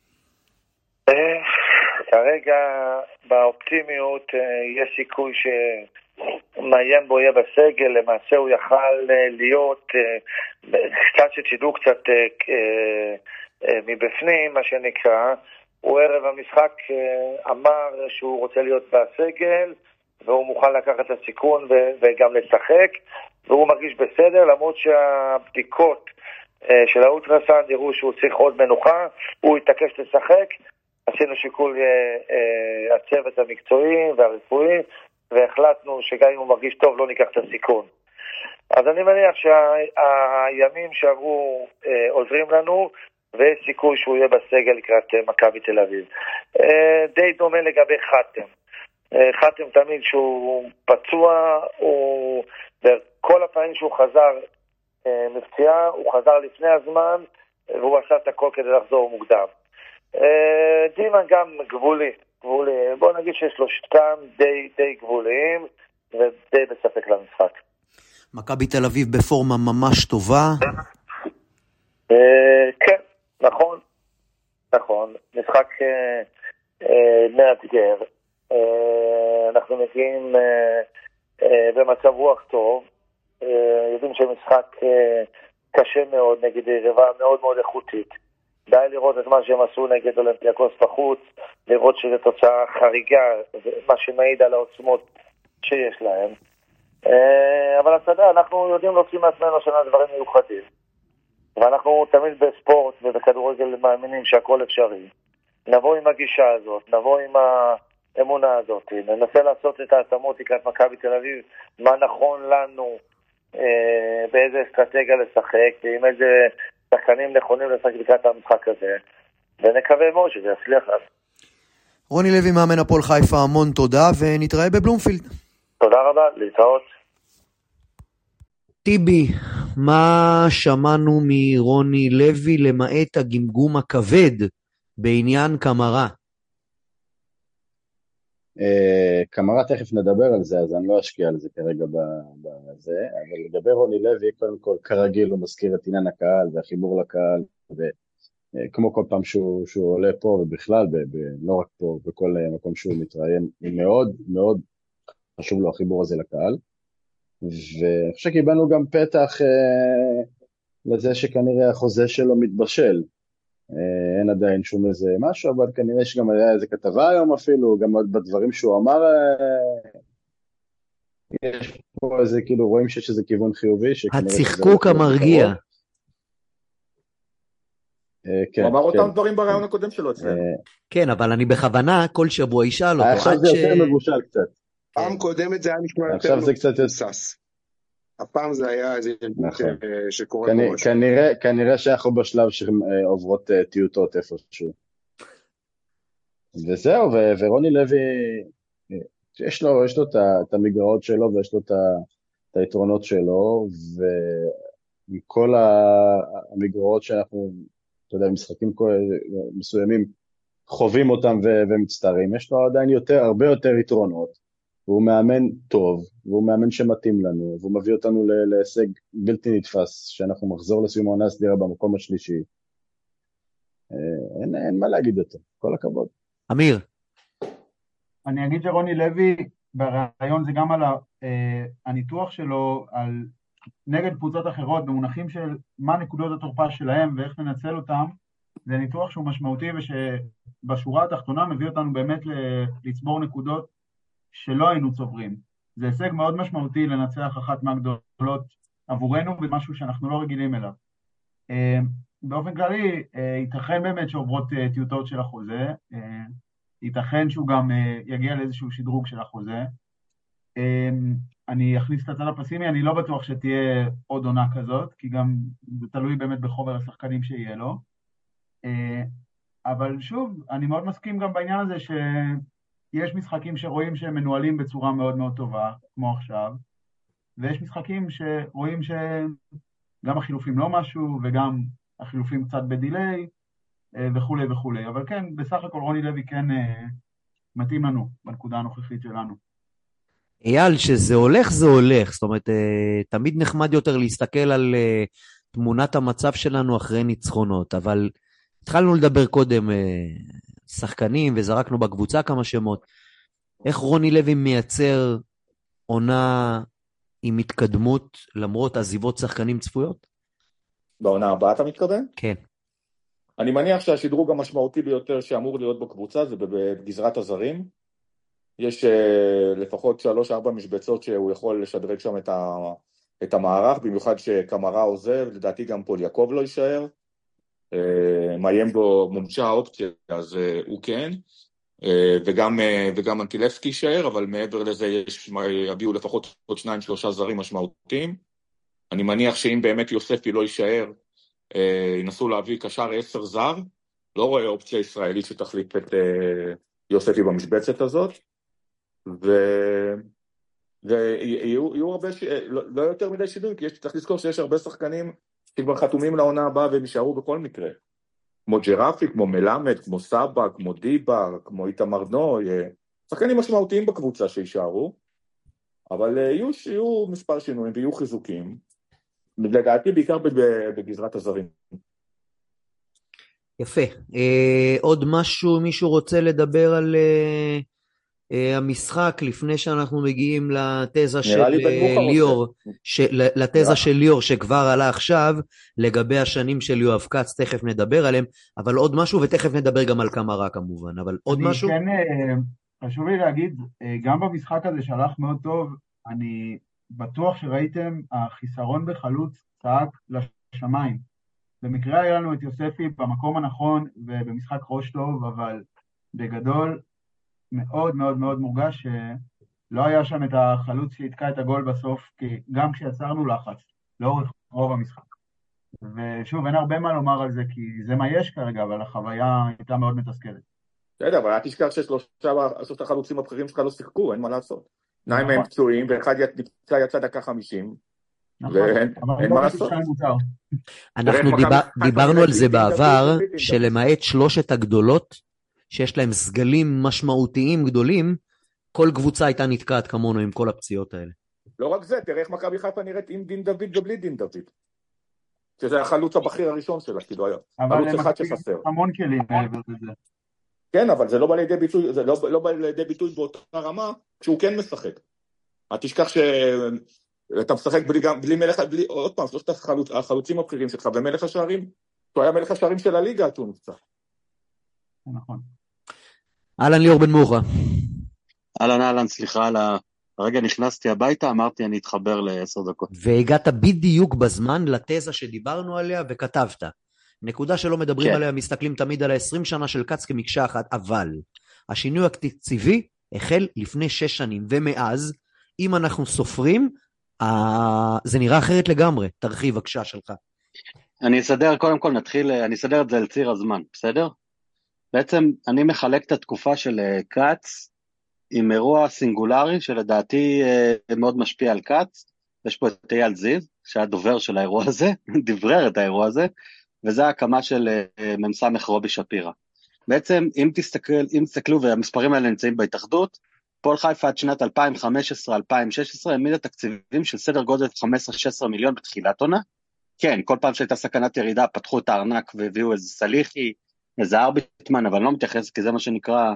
כרגע באופטימיות יש סיכוי שמיומבו יהיה בסגל, למעשה הוא יכל להיות קצת שתדעו קצת מבפנים, מה שנקרא. הוא ערב המשחק אמר שהוא רוצה להיות בסגל, והוא מוכן לקחת את הסיכון וגם לשחק, והוא מרגיש בסדר, למרות שהבדיקות של האולטרסאונד יראו שהוא צריך עוד מנוחה, הוא יתעקש לשחק, עשינו שיקול הצוות המקצועי והרפואי, והחלטנו שגם אם הוא מרגיש טוב לא ניקח את הסיכון. אז אני מניח שהימים שעברו עוזרים לנו, ויש סיכוי שהוא יהיה בסגל לקראת מכבי תל אביב. די דומה לגבי חתם. חתם תמיד שהוא פצוע, הוא, בכל הפעמים שהוא חזר מפציעה, הוא חזר לפני הזמן, והוא עשה את הכל כדי לחזור מוקדם. דימה גם גבולי, גבולי. בוא נגיד שיש לו שתם די, די גבוליים, ודי בספק למשחק.
מכבי תל אביב בפורמה ממש טובה.
כן, נכון, נכון. משחק מאתגר. אנחנו מגיעים במצב רוח טוב, יודעים שמשחק קשה מאוד נגד יריבה מאוד מאוד איכותית. די לראות את מה שהם עשו נגד אולימפיאקוס בחוץ, לראות שזו תוצאה חריגה, מה שמעיד על העוצמות שיש להם. אבל אתה יודע, אנחנו יודעים להוציא מעצמנו שנה דברים מיוחדים. ואנחנו תמיד בספורט ובכדורגל מאמינים שהכל אפשרי. נבוא עם הגישה הזאת, נבוא עם האמונה הזאת, ננסה לעשות את ההתאמות לקראת מכבי תל אביב, מה נכון לנו, אה, באיזה אסטרטגיה לשחק, ועם איזה שחקנים נכונים לשחק לקראת המשחק הזה, ונקווה מאוד שזה יצליח.
רוני לוי, מאמן הפועל חיפה, המון תודה, ונתראה בבלומפילד.
תודה רבה, להתראות.
טיבי, מה שמענו מרוני לוי למעט הגמגום הכבד בעניין קמרה?
קמרה תכף נדבר על זה, אז אני לא אשקיע על זה כרגע בזה, אבל לגבי רוני לוי, קודם כל, כרגיל הוא מזכיר את עניין הקהל והחיבור לקהל, וכמו כל פעם שהוא, שהוא עולה פה, ובכלל, ב, ב, לא רק פה, בכל מקום שהוא מתראיין, מאוד מאוד חשוב לו החיבור הזה לקהל, ואני חושב שקיבלנו גם פתח אה, לזה שכנראה החוזה שלו מתבשל, אה, אין עדיין שום איזה משהו, אבל כנראה שגם היה איזה כתבה היום אפילו, גם בדברים שהוא אמר, אה, יש פה איזה, כאילו רואים שיש איזה כיוון חיובי.
הצחקוק המרגיע.
אה, כן,
הוא אמר
כן,
אותם דברים
כן.
ברעיון הקודם שלו אצלנו.
אה,
כן, אבל אני בכוונה כל שבוע אשאל אותו.
עכשיו זה יותר מבושל קצת.
פעם קודמת זה היה נשמע יותר
עכשיו זה קצת
מבוסס. הפעם זה היה איזה
נכון.
שקורה
כנראה,
בראש.
כנראה, כנראה שאנחנו בשלב שעוברות טיוטות איפשהו. וזהו, ו- ורוני לוי, יש לו, יש לו את ה- את המגרעות שלו, ויש לו את ה- את היתרונות שלו, ומכל המגרעות שאנחנו, אתה יודע, משחקים מסוימים, חווים אותם ו- ומצטערים, יש לו עדיין יותר, הרבה יותר יתרונות, והוא מאמן טוב, והוא מאמן שמתאים לנו, והוא מביא אותנו ל- להישג בלתי נתפס, שאנחנו מחזור לסיום העונה הסדירה במקום השלישי. אין, אין מה להגיד יותר, כל הכבוד.
אמיר.
אני אגיד שרוני לוי, ברעיון זה גם על הניתוח שלו, על נגד קבוצות אחרות, במונחים של מה נקודות התורפה שלהם ואיך לנצל אותם, זה ניתוח שהוא משמעותי ושבשורה התחתונה מביא אותנו באמת לצבור נקודות שלא היינו צוברים. זה הישג מאוד משמעותי לנצח אחת מהגדולות עבורנו במשהו שאנחנו לא רגילים אליו. באופן כללי, ייתכן באמת שעוברות טיוטות של החוזה, ייתכן שהוא גם יגיע לאיזשהו שדרוג של החוזה. אני אכניס את הצד הפסימי, אני לא בטוח שתהיה עוד עונה כזאת, כי גם זה תלוי באמת בחומר השחקנים שיהיה לו. אבל שוב, אני מאוד מסכים גם בעניין הזה שיש משחקים שרואים שהם מנוהלים בצורה מאוד מאוד טובה, כמו עכשיו, ויש משחקים שרואים שגם החילופים לא משהו, וגם החילופים קצת בדיליי, וכו' וכו'. אבל כן, בסך הכל רוני לוי כן מתאים לנו בנקודה הנוכחית שלנו.
אייל, שזה הולך זה הולך, זאת אומרת, תמיד נחמד יותר להסתכל על תמונת המצב שלנו אחרי ניצחונות, אבל התחלנו לדבר קודם שחקנים וזרקנו בקבוצה כמה שמות. איך רוני לוי מייצר עונה עם התקדמות למרות עזיבות שחקנים צפויות?
בעונה הבאה אתה מתכוון?
כן.
אני מניח שהשדרוג המשמעותי ביותר שאמור להיות בקבוצה זה בגזרת הזרים. יש לפחות שלוש ארבע משבצות שהוא יכול לשדרג שם את, ה, את המערך, במיוחד שקמרה עוזב, לדעתי גם פול יעקב לא יישאר. מאיים בו מומשה האופציה, אז הוא כן. וגם, וגם אנטילבסקי יישאר, אבל מעבר לזה יש, יביאו לפחות עוד שניים שלושה זרים משמעותיים. אני מניח שאם באמת יוספי לא יישאר, ינסו להביא קשר עשר זר, לא רואה אופציה ישראלית שתחליף את יוספי במשבצת הזאת, ויהיו הרבה, לא יותר מדי שידורים, כי צריך לזכור שיש הרבה שחקנים שכבר חתומים לעונה הבאה והם יישארו בכל מקרה, כמו ג'רפי, כמו מלמד, כמו סבא, כמו דיבר, כמו איתמר נוי, שחקנים משמעותיים בקבוצה שישארו, אבל יהיו, יהיו מספר שינויים ויהיו חיזוקים, לדעתי בעיקר בגזרת הזרים.
יפה. אה, עוד משהו, מישהו רוצה לדבר על אה, אה, המשחק לפני שאנחנו מגיעים לתזה של ליאור, ש, לתזה של ליאור שכבר עלה עכשיו, לגבי השנים של יואב קץ, תכף נדבר עליהם, אבל עוד משהו, ותכף נדבר גם על קמרה כמובן, אבל עוד משהו?
כן, חשוב לי להגיד, גם במשחק הזה שהלך מאוד טוב, אני בטוח שראיתם, החיסרון בחלוץ צעק לשמיים. במקרה היה לנו את יוספי במקום הנכון ובמשחק ראש טוב, אבל בגדול מאוד מאוד מאוד מורגש שלא היה שם את החלוץ שהתקע את הגול בסוף, כי גם כשיצרנו לחץ לאורך רוב המשחק. ושוב, אין הרבה מה לומר על זה, כי זה מה יש כרגע, אבל החוויה הייתה מאוד מתסכלת.
בסדר, אבל את תשכח ששלושת החלוצים הבכירים שלך לא שיחקו, אין מה לעשות. שניים מהם פצועים, ואחד יצא דקה חמישים.
ואין מה לעשות.
אנחנו דיברנו על זה בעבר, שלמעט שלושת הגדולות, שיש להם סגלים משמעותיים גדולים, כל קבוצה הייתה נתקעת כמונו עם כל הפציעות האלה.
לא רק זה, תראה איך מכבי חיפה נראית עם דין דוד ובלי דין דוד. שזה החלוץ הבכיר הראשון שלה, כאילו היה. חלוץ אחד שחסר.
המון כלים מעבר לזה.
כן, אבל זה לא בא לידי ביטוי, זה לא, לא בא לידי ביטוי באותה רמה, כשהוא כן משחק. את תשכח שאתה משחק בלי, בלי מלך, בלי, עוד פעם, שלושת החלוצ, החלוצים הבכירים שלך, ומלך השערים, הוא היה מלך השערים של הליגה, שהוא נפצע.
נכון.
אהלן ליאור בן מוחה.
אהלן, אהלן, סליחה על ה... הרגע נכנסתי הביתה, אמרתי אני אתחבר לעשר דקות.
והגעת בדיוק בזמן לתזה שדיברנו עליה וכתבת. נקודה שלא מדברים כן. עליה, מסתכלים תמיד על ה-עשרים שנה של קץ כמקשה אחת, אבל השינוי התקציבי החל לפני שש שנים, ומאז, אם אנחנו סופרים, זה נראה אחרת לגמרי. תרחיב בבקשה שלך.
אני אסדר, קודם כל נתחיל, אני אסדר את זה על ציר הזמן, בסדר? בעצם אני מחלק את התקופה של קץ, עם אירוע סינגולרי שלדעתי מאוד משפיע על קץ, יש פה את אייל זיו, שהיה דובר של האירוע הזה, דברר את האירוע הזה, וזה ההקמה של ממסע רובי שפירא. בעצם, אם תסתכל, אם תסתכלו, והמספרים האלה נמצאים בהתאחדות, פועל חיפה עד שנת אלפיים וחמש עשרה אלפיים ושש עשרה העמידה תקציבים של סדר גודל חמש עשרה שש עשרה מיליון בתחילת עונה. כן, כל פעם שהייתה סכנת ירידה, פתחו את הארנק והביאו איזה סליחי, איזה ארביטמן, אבל לא מתייחס, כי זה מה שנקרא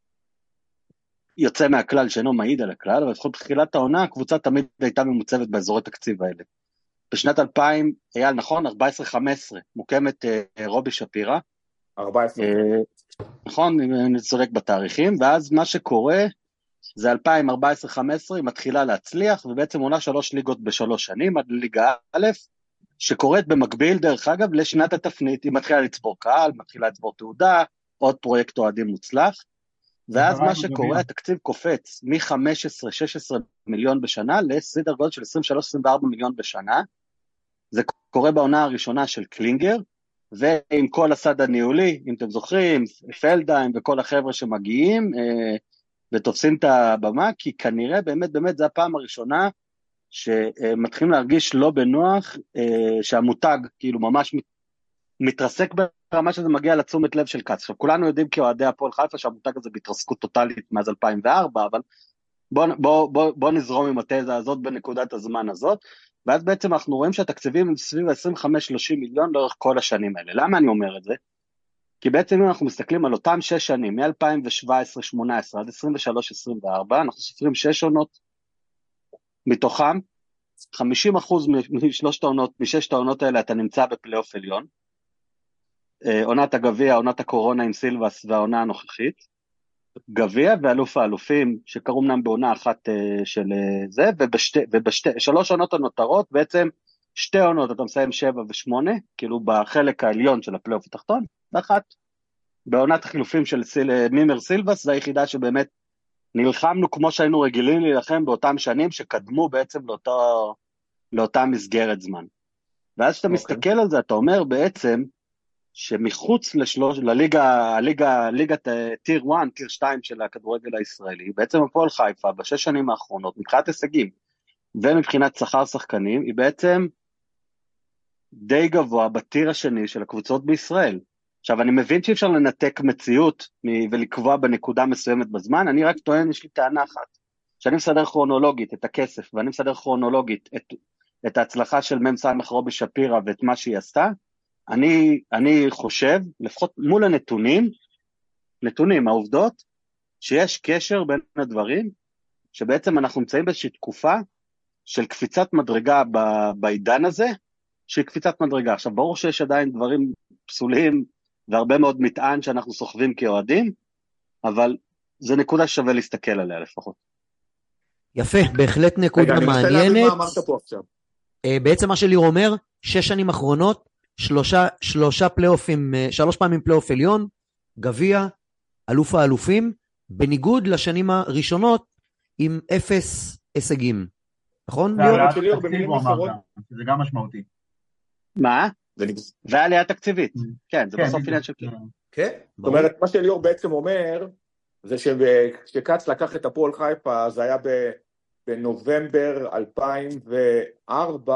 יוצא מהכלל שאינו מעיד על הכלל, אבל לפחות בתחילת העונה, הקבוצה תמיד הייתה ממוצבת באזורי תקציב האלה. בשנת אלפיים, אייל נכון, ארבע עשרה חמש עשרה, מוקמת uh, רובי שפירא.
ארבע עשרה.
Uh, נכון, אני צודק בתאריכים, ואז מה שקורה, זה אלפיים ארבע עשרה חמש עשרה, היא מתחילה להצליח, ובעצם עונה שלוש ליגות בשלוש שנים, עד ליגה א', שקורית במקביל, דרך אגב, לשנת התפנית, היא מתחילה לצבור קהל, מתחילה לצבור תעודה, עוד פרויקט אוהדים מוצלח, ואז מה שקורה, התקציב קופץ מ-חמש עשרה שש עשרה מיליון בשנה, לסדר גודל של עשרים ושלוש עשרים וארבע מיליון בשנה, זה קורה בעונה הראשונה של קלינגר, ועם כל הסד הניהולי, אם אתם זוכרים, פלדהיים וכל החבר'ה שמגיעים, אה, ותופסים את הבמה, כי כנראה באמת באמת זה הפעם הראשונה, שמתחילים להרגיש לא בנוח, אה, שהמותג כאילו ממש מתרסק ברמה שזה מגיע לתשומת לב של קץ. עכשיו, כולנו יודעים כאוהדי הפועל חיפה שהמותג הזה בהתרסקות טוטלית מאז אלפיים וארבע, אבל בוא, בוא, בוא, בוא נזרום עם התזה הזאת בנקודת הזמן הזאת, ואז בעצם אנחנו רואים שהתקציבים הם סביב עשרים וחמש שלושים מיליון לאורך כל השנים האלה. למה אני אומר את זה? כי בעצם אם אנחנו מסתכלים על אותם שש שנים, מ-אלפיים שבע עשרה שמונה עשרה עד עשרים ושלוש עשרים וארבע, אנחנו סופרים שש עונות מתוכם, חמישים אחוז משלושת העונות, מששת העונות האלה אתה נמצא בפלייאוף עליון, עונת הגביע, עונת הקורונה עם סילבס והעונה הנוכחית, גביע ואלוף האלופים שקראו מנם בעונה אחת של זה, ובשתי, ובשתי, שלוש עונות הנותרות, בעצם שתי עונות אתה מסיים שבע ושמונה, כאילו בחלק העליון של הפלייאוף התחתון, ואחת בעונת החילופים של סיל, מימר סילבס, זה היחידה שבאמת נלחמנו כמו שהיינו רגילים להילחם באותם שנים שקדמו בעצם לאותו, לאותה מסגרת זמן. ואז שאתה okay. מסתכל על זה, אתה אומר בעצם, שמחוץ לשלוש, לליגה, הליגה, ליגת טיר אחת, טיר שתיים של הכדורגל הישראלי, בעצם הפועל חיפה בשש שנים האחרונות, מבחינת הישגים, ומבחינת שכר שחקנים, היא בעצם די גבוה בטיר השני של הקבוצות בישראל. עכשיו, אני מבין שאי אפשר לנתק מציאות ולקבוע בנקודה מסוימת בזמן, אני רק טוען, יש לי טענה אחת, שאני מסדר כרונולוגית את הכסף, ואני מסדר כרונולוגית את, את ההצלחה של ממסע רובי שפירא ואת מה שהיא עשתה, אני, אני חושב, לפחות מול הנתונים, נתונים, העובדות, שיש קשר בין הדברים, שבעצם אנחנו נמצאים באיזושהי תקופה של קפיצת מדרגה ב, בעידן הזה, שהיא קפיצת מדרגה. עכשיו, ברור שיש עדיין דברים פסולים, והרבה מאוד מטען שאנחנו סוחבים כאוהדים, אבל זה נקודה שווה להסתכל עליה לפחות.
יפה, בהחלט נקודה
רגע,
מעניינת.
אני רוצה להבין מה אמרת פה עכשיו.
בעצם מה שליר אומר, שש שנים אחרונות, שלושה, שלושה פלייאופים, שלוש פעמים פלייאוף עליון, גביע, אלוף האלופים, בניגוד לשנים הראשונות, עם אפס הישגים. נכון?
זה גם משמעותי.
מה? ועלייה תקציבית. כן, זה בסוף עניין של כלל.
כן, זאת אומרת, מה שליאור בעצם אומר, זה שכשקץ לקח את הפועל חיפה, זה היה בנובמבר אלפיים וארבע,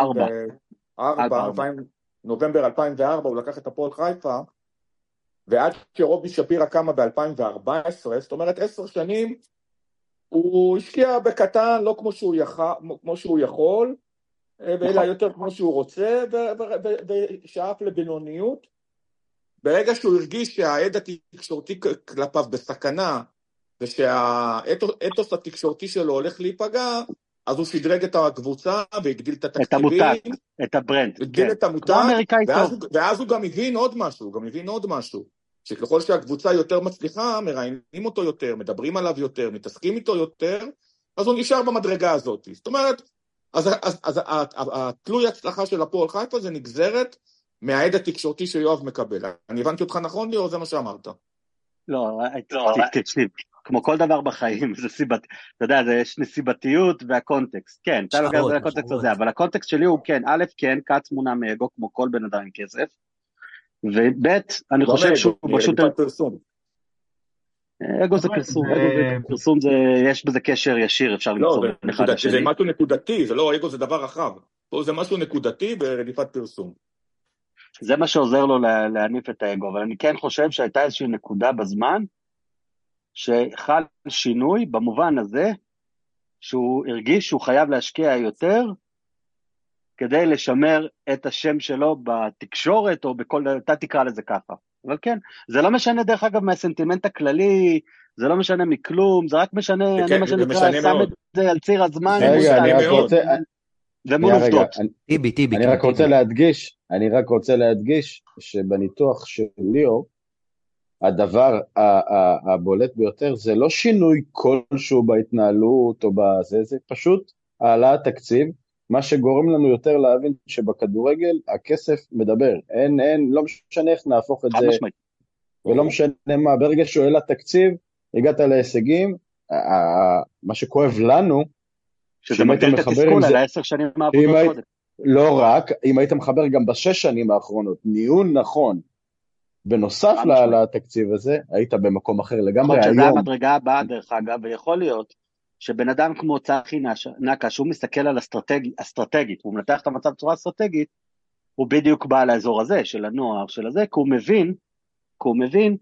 נובמבר אלפיים וארבע, הוא לקח את הפועל חיפה, ועד שרובי שפירא קמה ב-אלפיים וארבע עשרה, זאת אומרת עשר שנים, הוא השקיע בקטן, לא כמו שהוא יכול, כמו שהוא יכול, אלא יותר כמו שהוא רוצה, ושאף לבינוניות. ברגע שהוא הרגיש שהעד התקשורתי כלפיו בסכנה, ושהאתוס התקשורתי שלו הולך להיפגע, אז הוא שדרג את הקבוצה והגדיל את התקציבים.
את המותג, את הברנד.
הגדיל את המותג, ואז הוא גם הבין עוד משהו, הוא גם הבין עוד משהו. שככל שהקבוצה יותר מצליחה, מראיינים אותו יותר, מדברים עליו יותר, מתעסקים איתו יותר, אז הוא נשאר במדרגה הזאת. זאת אומרת, אז, אז, אז התלוי הצלחה של הפועל חיפה זה נגזרת מהעד התקשורתי שיואב מקבל. אני הבנתי אותך נכון לי, או זה מה שאמרת?
לא, תקשיב, כמו כל דבר בחיים, זה סיבת, אתה יודע, יש נסיבתיות והקונטקסט, כן, אתה לוקח את הקונטקסט הזה, אבל הקונטקסט שלי הוא כן, א', כן, קץ מונה מאגו כמו כל בן אדם עם כסף, וב', אני חושב שהוא פשוט... אגו זה פרסום, אגו זה פרסום, יש בזה קשר ישיר, אפשר למצוא בין אחד לשני.
זה משהו נקודתי, זה לא, אגו זה דבר רחב. פה זה משהו נקודתי ברדיפת פרסום.
זה מה שעוזר לו להניף את האגו, אבל אני כן חושב שהייתה איזושהי נקודה בזמן, שחל שינוי במובן הזה, שהוא הרגיש שהוא חייב להשקיע יותר, כדי לשמר את השם שלו בתקשורת, או בכל, אתה תקרא לזה ככה. אבל כן, זה לא משנה דרך אגב מהסנטימנט הכללי, זה לא משנה מכלום, זה רק משנה, אני מה שנקרא, שם את זה על ציר הזמן.
רגע, אני רק רוצה,
ומול עובדות.
טיבי, טיבי.
אני רק רוצה להדגיש, אני רק רוצה להדגיש, שבניתוח של ליאור, הדבר הבולט ביותר, זה לא שינוי כלשהו בהתנהלות או בזה, זה פשוט העלאת תקציב, מה שגורם לנו יותר להבין שבכדורגל הכסף מדבר, אין, אין, לא משנה איך נהפוך את זה, ולא משנה מה, ברגע שהוא העלה תקציב, הגעת להישגים, מה שכואב לנו,
שזה מגדיל את התסכול על העשר שנים מהעבודות קודם.
לא רק, אם היית מחבר גם בשש שנים האחרונות, ניהול נכון, בנוסף לתקציב הזה, היית במקום אחר לגמרי.
יכול שזה המדרגה הבאה דרך אגב, ויכול להיות שבן אדם כמו צחי נקה, שהוא מסתכל על אסטרטגית, הוא מנתח את המצב בצורה אסטרטגית, הוא בדיוק בא לאזור הזה, של הנוער, של הזה, כי הוא מבין, כי הוא מבין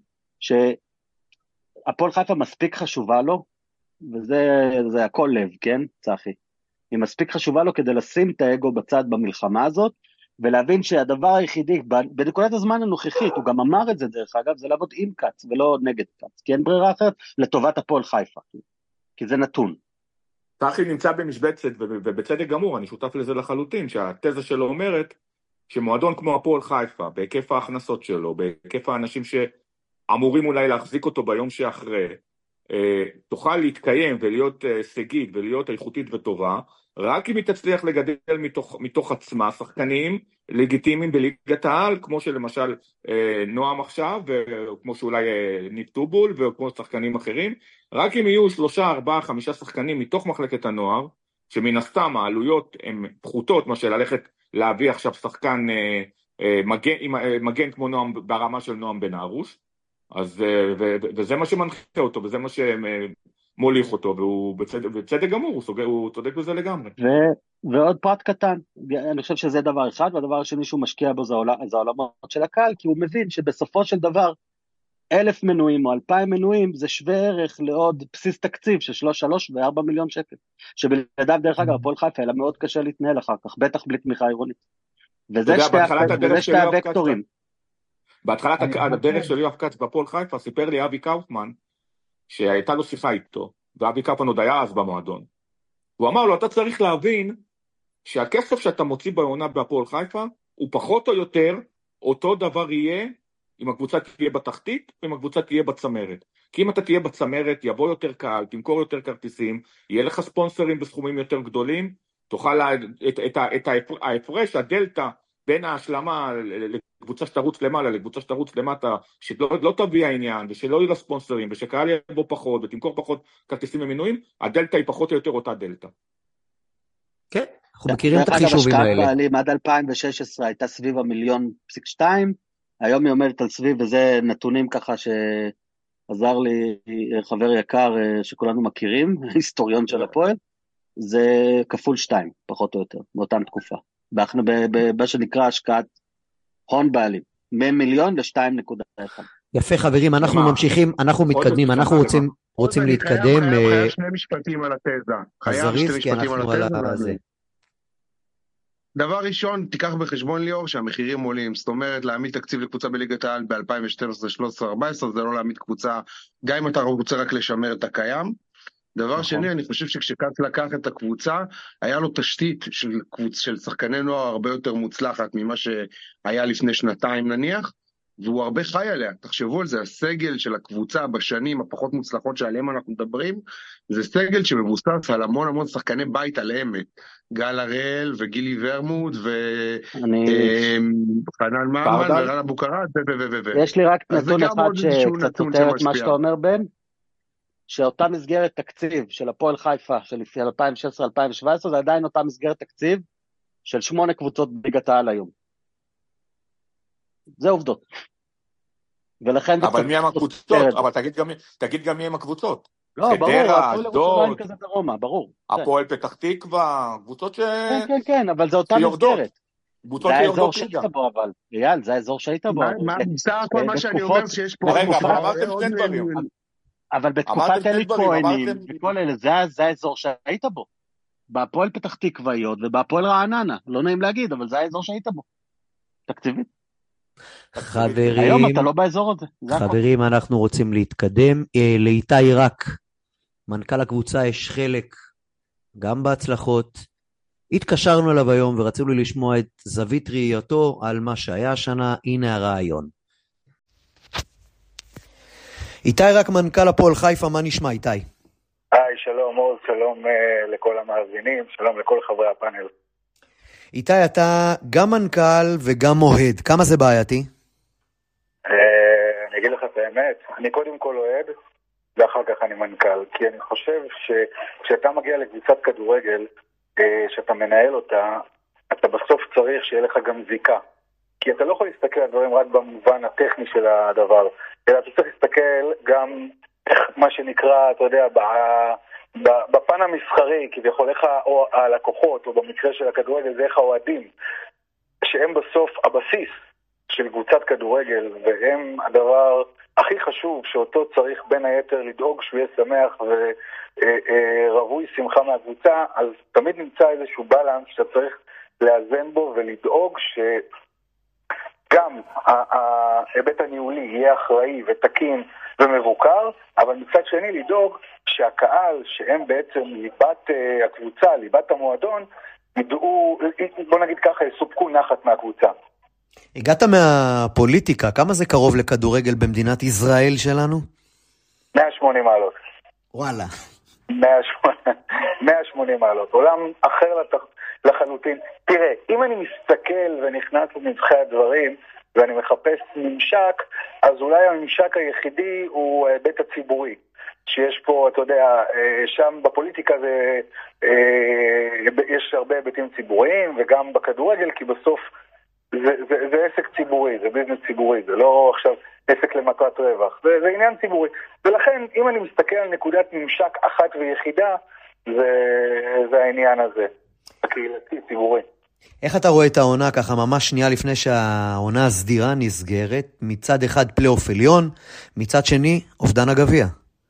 שהפועל חיפה מספיק חשובה לו, וזה זה הכל לב, כן, צחי? היא מספיק חשובה לו כדי לשים את האגו בצד במלחמה הזאת, ולהבין שהדבר היחידי, בנקודת הזמן הנוכחית, הוא גם אמר את זה דרך אגב, זה לעבוד עם קץ ולא נגד קץ, כי אין ברירה אחרת לטובת הפועל חיפה, כי זה נתון.
צחי נמצא במשבצת, ובצדק גמור, אני שותף לזה לחלוטין, שהתזה שלו אומרת, שמועדון כמו הפועל חיפה, בהיקף ההכנסות שלו, בהיקף האנשים שאמורים אולי להחזיק אותו ביום שאחרי, תוכל להתקיים ולהיות סגית ולהיות איכותית וטובה, רק אם היא תצליח לגדל מתוך, מתוך עצמה שחקנים לגיטימיים בליגת העל, כמו שלמשל נועם עכשיו, וכמו שאולי ניב טובול, וכמו שחקנים אחרים, רק אם יהיו שלושה, ארבעה, חמישה שחקנים מתוך מחלקת הנוער, שמן הסתם העלויות הן פחותות, מה שללכת להביא עכשיו שחקן מגן, מגן כמו נועם, ברמה של נועם בן ארוש, אז, ו, וזה מה שמנחה אותו, וזה מה שמוליך אותו, והוא בצדק, בצדק גמור, הוא, סוגר, הוא צודק בזה לגמרי.
ו, ועוד פרט קטן, אני חושב שזה דבר אחד, והדבר השני שהוא משקיע בו זה, העול, זה העולמות של הקהל, כי הוא מבין שבסופו של דבר, אלף מנויים או אלפיים מנויים, זה שווה ערך לעוד בסיס תקציב של שלוש, שלוש וארבע מיליון שקל, שבלעדיו דרך אגב, הפועל חיפה, אלא מאוד קשה להתנהל אחר כך, בטח בלי תמיכה עירונית. וזה שתי הוקטורים.
בהתחלת הדרך של יואב קץ בפועל חיפה, סיפר לי אבי קאופמן, שהייתה לו שיחה איתו, ואבי קאופמן עוד היה אז במועדון. הוא אמר לו, אתה צריך להבין, שהכסף שאתה מוציא בעונה בפועל חיפה, הוא פחות או יותר, אותו דבר יהיה, אם הקבוצה תהיה בתחתית, ואם הקבוצה תהיה בצמרת. כי אם אתה תהיה בצמרת, יבוא יותר קהל, תמכור יותר כרטיסים, יהיה לך ספונסרים בסכומים יותר גדולים, תוכל את, את, את ההפרש, הדלטה, בין ההשלמה לקבוצה שתרוץ למעלה, לקבוצה שתרוץ למטה, שלא לא תביא העניין, ושלא יהיו לה ספונסרים, ושקהל יבוא פחות, ותמכור פחות כרטיסים ומנויים, הדלטה היא פחות או יותר אותה דלטה.
כן, אנחנו מכירים את החישובים האלה.
בעלים, עד אלפיים ושש עשרה הייתה סביב המיליון פסיק שתיים, היום היא עומדת על סביב, וזה נתונים ככה שעזר לי חבר יקר שכולנו מכירים, היסטוריון של הפועל, זה כפול שתיים, פחות או יותר, באותה תקופה. במה שנקרא השקעת הון בעלים, ממיליון לשתיים נקודה אחד.
יפה חברים, אנחנו ממשיכים, אנחנו מתקדמים, אנחנו רוצים רוצים להתקדם.
חייב שני משפטים על התזה. חייב שני משפטים על התזה. דבר ראשון, תיקח בחשבון ליאור שהמחירים עולים, זאת אומרת להעמיד תקציב לקבוצה בליגת העל ב-אלפיים ושתים עשרה, שלוש עשרה, ארבע עשרה, זה לא להעמיד קבוצה, גם אם אתה רוצה רק לשמר את הקיים. דבר נכון. שני, אני חושב שכשקץ לקח את הקבוצה, היה לו תשתית של, קבוצ... של שחקני נוער הרבה יותר מוצלחת ממה שהיה לפני שנתיים נניח, והוא הרבה חי עליה. תחשבו על זה, הסגל של הקבוצה בשנים הפחות מוצלחות שעליהם אנחנו מדברים, זה סגל שמבוסס על המון המון שחקני בית על אמת. גל הראל וגילי ורמוד וחנן ממן ורן אבוקרט ו...
יש לי רק נתון אחד שקצת סותר את מה שאתה אומר בן, שאותה מסגרת תקציב של הפועל חיפה של אלפיים ושש עשרה אלפיים שבע עשרה, זה עדיין אותה מסגרת תקציב של שמונה קבוצות בליגת העל היום. זה עובדות. ולכן זה...
אבל מי הם הקבוצות? אבל תגיד גם, תגיד גם מי הם הקבוצות.
לא, ברור, הפועל ירושלים כזה דרומה, ברור.
הפועל פתח תקווה, קבוצות ש...
כן, כן, כן, אבל זה אותה מסגרת. זה האזור שהיית בו, אבל, אייל, זה האזור שהיית בו.
בסך הכל מה שאני אומר שיש פה...
רגע, אבל אמרתם שני דברים.
אבל בתקופת אלי כהנים, וכל אלה, זה האזור שהיית בו. בהפועל פתח תקוויות ובהפועל רעננה, לא נעים להגיד, אבל זה האזור שהיית בו. תקציבית.
חברים,
היום אתה לא באזור הזה.
חברים, אנחנו רוצים להתקדם. לאיתי רק, מנכ"ל הקבוצה, יש חלק גם בהצלחות. התקשרנו אליו היום ורצינו לשמוע את זווית ראייתו על מה שהיה השנה. הנה הרעיון. איתי רק, מנכ"ל הפועל חיפה, מה נשמע איתי?
היי, שלום עוז, שלום uh, לכל המאזינים, שלום לכל חברי הפאנל.
איתי, אתה גם מנכ"ל וגם אוהד, כמה זה בעייתי?
Uh, אני אגיד לך את האמת, אני קודם כל אוהד, ואחר כך אני מנכ"ל, כי אני חושב שכשאתה מגיע לקבוצת כדורגל, uh, שאתה מנהל אותה, אתה בסוף צריך שיהיה לך גם זיקה. כי אתה לא יכול להסתכל על דברים רק במובן הטכני של הדבר, אלא אתה צריך להסתכל גם מה שנקרא, אתה יודע, בפן המסחרי, כביכול איך הלקוחות, או במקרה של הכדורגל, זה איך האוהדים, שהם בסוף הבסיס של קבוצת כדורגל, והם הדבר הכי חשוב שאותו צריך בין היתר לדאוג שהוא יהיה שמח ורווי שמחה מהקבוצה, אז תמיד נמצא איזשהו בלנס שאתה צריך לאזן בו ולדאוג ש... גם ההיבט הניהולי יהיה אחראי ותקין ומבוקר, אבל מצד שני לדאוג שהקהל, שהם בעצם ליבת הקבוצה, ליבת המועדון, ידעו, בוא נגיד ככה, יסופקו נחת מהקבוצה.
הגעת מהפוליטיקה, כמה זה קרוב לכדורגל במדינת ישראל שלנו?
מאה ושמונים מעלות.
וואלה.
מאה ושמונים מעלות, עולם אחר לתח... לחלוטין. תראה, אם אני מסתכל ונכנס לנבחי הדברים ואני מחפש ממשק, אז אולי הממשק היחידי הוא בית הציבורי. שיש פה, אתה יודע, שם בפוליטיקה זה, יש הרבה היבטים ציבוריים, וגם בכדורגל, כי בסוף זה, זה, זה עסק ציבורי, זה ביזנס ציבורי, זה לא עכשיו עסק למטרת רווח, זה, זה עניין ציבורי. ולכן, אם אני מסתכל על נקודת ממשק אחת ויחידה, זה, זה העניין הזה. הקהילתי, ציבורי.
איך אתה רואה את העונה ככה ממש שנייה לפני שהעונה הסדירה נסגרת? מצד אחד פלייאוף עליון, מצד שני אובדן הגביע.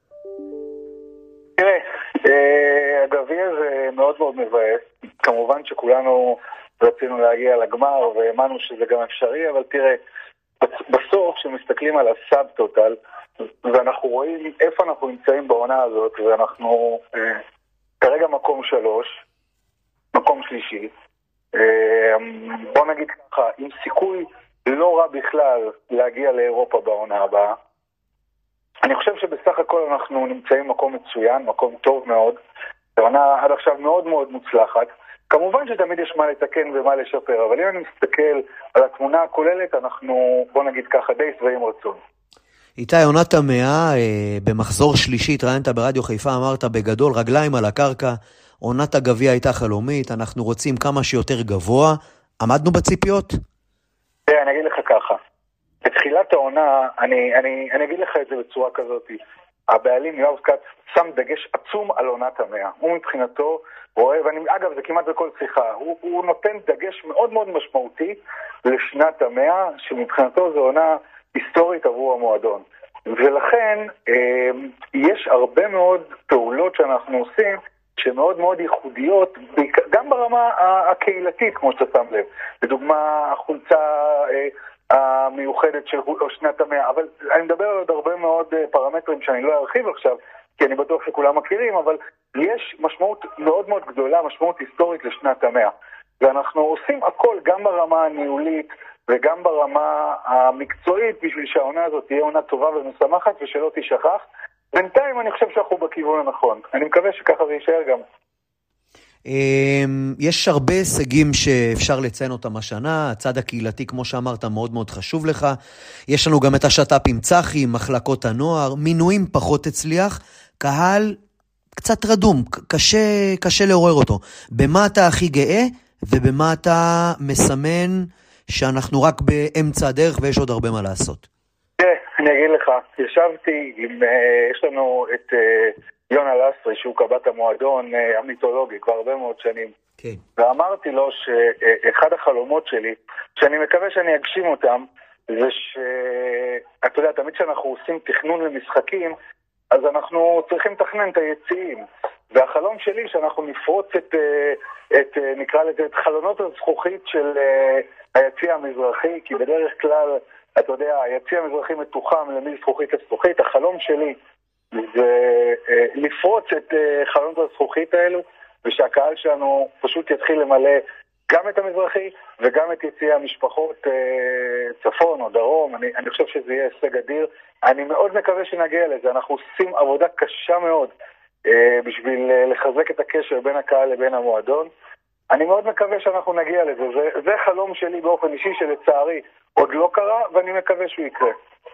תראה, הגביע זה מאוד מאוד מבאס. כמובן שכולנו רצינו להגיע לגמר והאמנו שזה גם אפשרי, אבל תראה, בסוף כשמסתכלים על הסאב טוטל, ואנחנו רואים איפה אנחנו נמצאים בעונה הזאת, ואנחנו כרגע מקום שלוש, מקום שלישי, בוא נגיד ככה, עם סיכוי לא רע בכלל להגיע לאירופה בעונה הבאה. אני חושב שבסך הכל אנחנו נמצאים מקום מצוין, מקום טוב מאוד, העונה עד עכשיו מאוד מאוד מוצלחת. כמובן שתמיד יש מה לתקן ומה לשפר, אבל אם אני מסתכל על התמונה הכוללת, אנחנו, בוא נגיד ככה, די שבעים רצון.
איתי, עונת המאה, במחזור שלישי, התראיינת ברדיו חיפה, אמרת בגדול, רגליים על הקרקע, עונת הגביע הייתה חלומית, אנחנו רוצים כמה שיותר גבוה, עמדנו בציפיות?
אני אגיד לך ככה, בתחילת העונה, אני, אני, אני אגיד לך את זה בצורה כזאת, הבעלים יואב כץ שם דגש עצום על עונת המאה, הוא מבחינתו רואה, ואני, אגב זה כמעט בכל שיחה, הוא, הוא נותן דגש מאוד מאוד משמעותי לשנת המאה, שמבחינתו זו עונה היסטורית עבור המועדון, ולכן אה, יש הרבה מאוד פעולות שאנחנו עושים, שמאוד מאוד ייחודיות, גם ברמה הקהילתית, כמו שאתה שם לב. לדוגמה, החולצה המיוחדת של שנת המאה, אבל אני מדבר על עוד הרבה מאוד פרמטרים שאני לא ארחיב עכשיו, כי אני בטוח שכולם מכירים, אבל יש משמעות מאוד מאוד גדולה, משמעות היסטורית לשנת המאה. ואנחנו עושים הכל, גם ברמה הניהולית וגם ברמה המקצועית, בשביל שהעונה הזאת תהיה עונה טובה ומשמחת ושלא תשכח. בינתיים אני חושב שאנחנו בכיוון הנכון. אני מקווה שככה זה יישאר גם.
יש הרבה הישגים שאפשר לציין אותם השנה, הצד הקהילתי כמו שאמרת מאוד מאוד חשוב לך, יש לנו גם את השטאפ עם צחי, מחלקות הנוער, מינויים פחות הצליח, קהל קצת רדום, קשה, קשה לעורר אותו. במה אתה הכי גאה ובמה אתה מסמן שאנחנו רק באמצע הדרך ויש עוד הרבה מה לעשות?
אני אגיד לך, ישבתי עם, יש לנו את יונה לסרי, שהוא קב"ט המועדון המיתולוגי כבר הרבה מאוד שנים.
כן.
ואמרתי לו שאחד החלומות שלי, שאני מקווה שאני אגשים אותם, זה שאתה יודע, תמיד כשאנחנו עושים תכנון למשחקים, אז אנחנו צריכים לתכנן את היציאים. והחלום שלי שאנחנו נפרוץ את, את נקרא לזה, את חלונות הזכוכית של היציע המזרחי, כי בדרך כלל, אתה יודע, היציע המזרחי מתוחם למי זכוכית לזכוכית. החלום שלי זה לפרוץ את חלונות הזכוכית האלו, ושהקהל שלנו פשוט יתחיל למלא גם את המזרחי וגם את יציעי המשפחות צפון או דרום. אני, אני חושב שזה יהיה הישג אדיר. אני מאוד מקווה שנגיע לזה. אנחנו עושים עבודה קשה מאוד אה, בשביל לחזק את הקשר בין הקהל לבין המועדון. אני מאוד מקווה שאנחנו נגיע לזה. זה, זה חלום שלי באופן אישי שלצערי עוד לא קרה, ואני מקווה שהוא יקרה.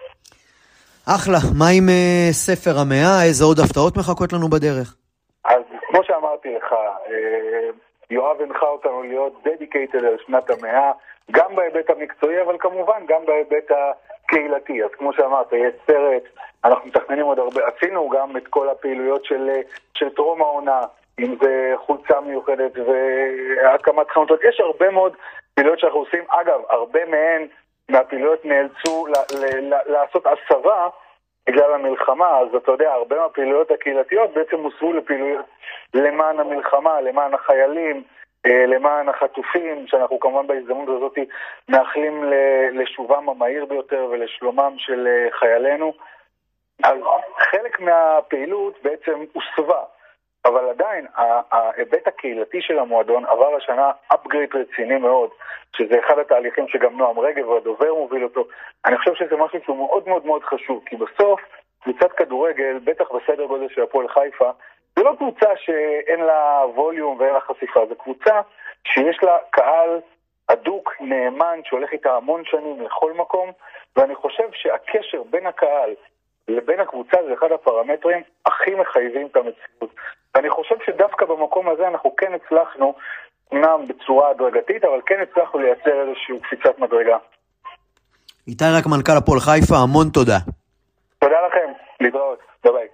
אחלה. מה עם uh, ספר המאה? איזה עוד הפתעות מחכות לנו בדרך?
אז כמו שאמרתי לך, אה, יואב הנחה אותנו להיות dedicated על שנת המאה, גם בהיבט המקצועי, אבל כמובן גם בהיבט הקהילתי. אז כמו שאמרת, יש סרט, אנחנו מתכננים עוד הרבה, עשינו גם את כל הפעילויות של, של טרום העונה, אם זה חולצה מיוחדת והקמת חנותות. יש הרבה מאוד פעילויות שאנחנו עושים. אגב, הרבה מהן מהפעילויות נאלצו ל- ל- ל- לעשות הסבה בגלל המלחמה, אז אתה יודע, הרבה מהפעילויות הקהילתיות בעצם הוסבו לפעילויות למען המלחמה, למען החיילים, למען החטופים, שאנחנו כמובן בהזדמנות הזאת מאחלים לשובם המהיר ביותר ולשלומם של חיילינו. אז חלק מהפעילות בעצם הוסבה, אבל עדיין ההיבט הקהילתי של המועדון עבר השנה upgrade רציני מאוד, שזה אחד התהליכים שגם נועם רגב והדובר מוביל אותו. אני חושב שזה משהו שהוא מאוד מאוד מאוד חשוב, כי בסוף קבוצת כדורגל, בטח בסדר גודל של הפועל חיפה, זה לא קבוצה שאין לה ווליום ואין לה חשיפה, זה קבוצה שיש לה קהל אדוק, נאמן, שהולך איתה המון שנים לכל מקום, ואני חושב שהקשר בין הקהל לבין הקבוצה זה אחד הפרמטרים הכי מחייבים את המציאות. ואני חושב שדווקא במקום הזה אנחנו כן הצלחנו, אמנם בצורה הדרגתית, אבל כן הצלחנו לייצר איזושהי קפיצת מדרגה.
איתי רק מנכ"ל הפועל חיפה, המון תודה.
תודה לכם, להתראות, ביי ביי.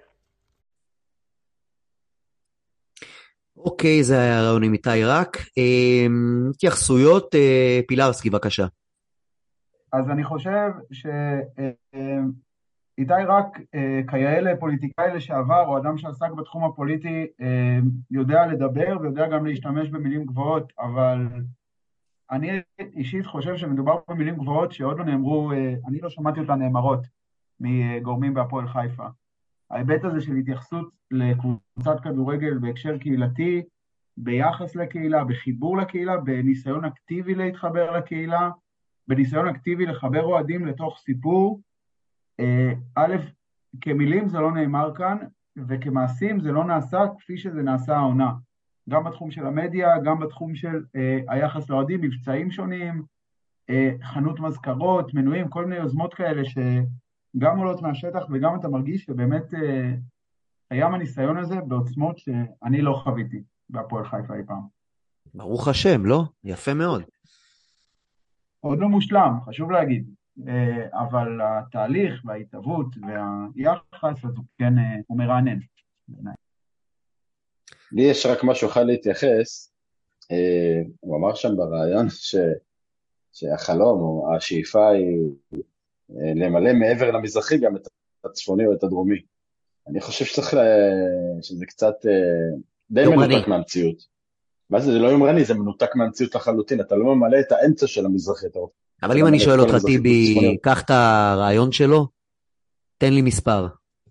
אוקיי, זה היה רעיון עם איתי רק. התייחסויות, פילרסקי, בבקשה.
אז אני חושב ש... איתי רק, כיאה פוליטיקאי לשעבר, או אדם שעסק בתחום הפוליטי, יודע לדבר ויודע גם להשתמש במילים גבוהות, אבל אני אישית חושב שמדובר במילים גבוהות שעוד לא נאמרו, אני לא שמעתי אותן נאמרות מגורמים בהפועל חיפה. ההיבט הזה של התייחסות לקבוצת כדורגל בהקשר קהילתי, ביחס לקהילה, בחיבור לקהילה, בניסיון אקטיבי להתחבר לקהילה, בניסיון אקטיבי לחבר אוהדים לתוך סיפור, א', כמילים זה לא נאמר כאן, וכמעשים זה לא נעשה כפי שזה נעשה העונה. גם בתחום של המדיה, גם בתחום של אה, היחס לאוהדים, מבצעים שונים, אה, חנות מזכרות, מנויים, כל מיני יוזמות כאלה שגם עולות מהשטח וגם אתה מרגיש שבאמת אה, קיים הניסיון הזה בעוצמות שאני לא חוויתי בהפועל חיפה אי פעם.
ברוך השם, לא? יפה מאוד.
עוד לא מושלם, חשוב להגיד. אבל התהליך וההתאבות והיחס אז הוא כן הוא מרענן.
לי יש רק משהו אחד להתייחס, הוא אמר שם ברעיון ש, שהחלום או השאיפה היא למלא מעבר למזרחי גם את הצפוני או את הדרומי. אני חושב שצריך לה, שזה קצת די מנותק מהמציאות. מה זה? זה לא יומרני, זה מנותק מהמציאות לחלוטין, אתה לא ממלא את האמצע של המזרחי.
אבל אם אני שואל אותך טיבי, קח את הרעיון שלו, תן לי מספר.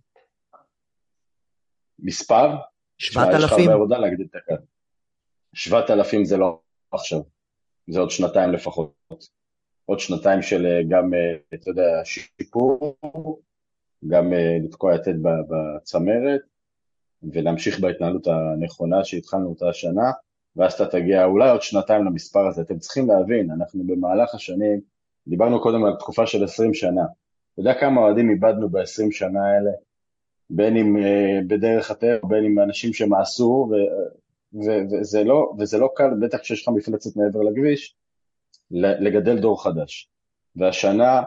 מספר?
שבעת אלפים?
יש לך הרבה עבודה להגדיל את הקהל. שבעת אלפים זה לא עכשיו, זה עוד שנתיים לפחות. עוד שנתיים של גם, אתה יודע, שיפור, גם לתקוע יתד בצמרת, ולהמשיך בהתנהלות הנכונה שהתחלנו אותה השנה, ואז אתה תגיע אולי עוד שנתיים למספר הזה. אתם צריכים להבין, אנחנו במהלך השנים, דיברנו קודם על תקופה של עשרים שנה. אתה יודע כמה אוהדים איבדנו ב-עשרים שנה האלה, בין אם אה, בדרך הטבע, בין אם אנשים שמעשו, ו, ו, וזה, לא, וזה לא קל, בטח כשיש לך מפלצת מעבר לכביש, לגדל דור חדש. והשנה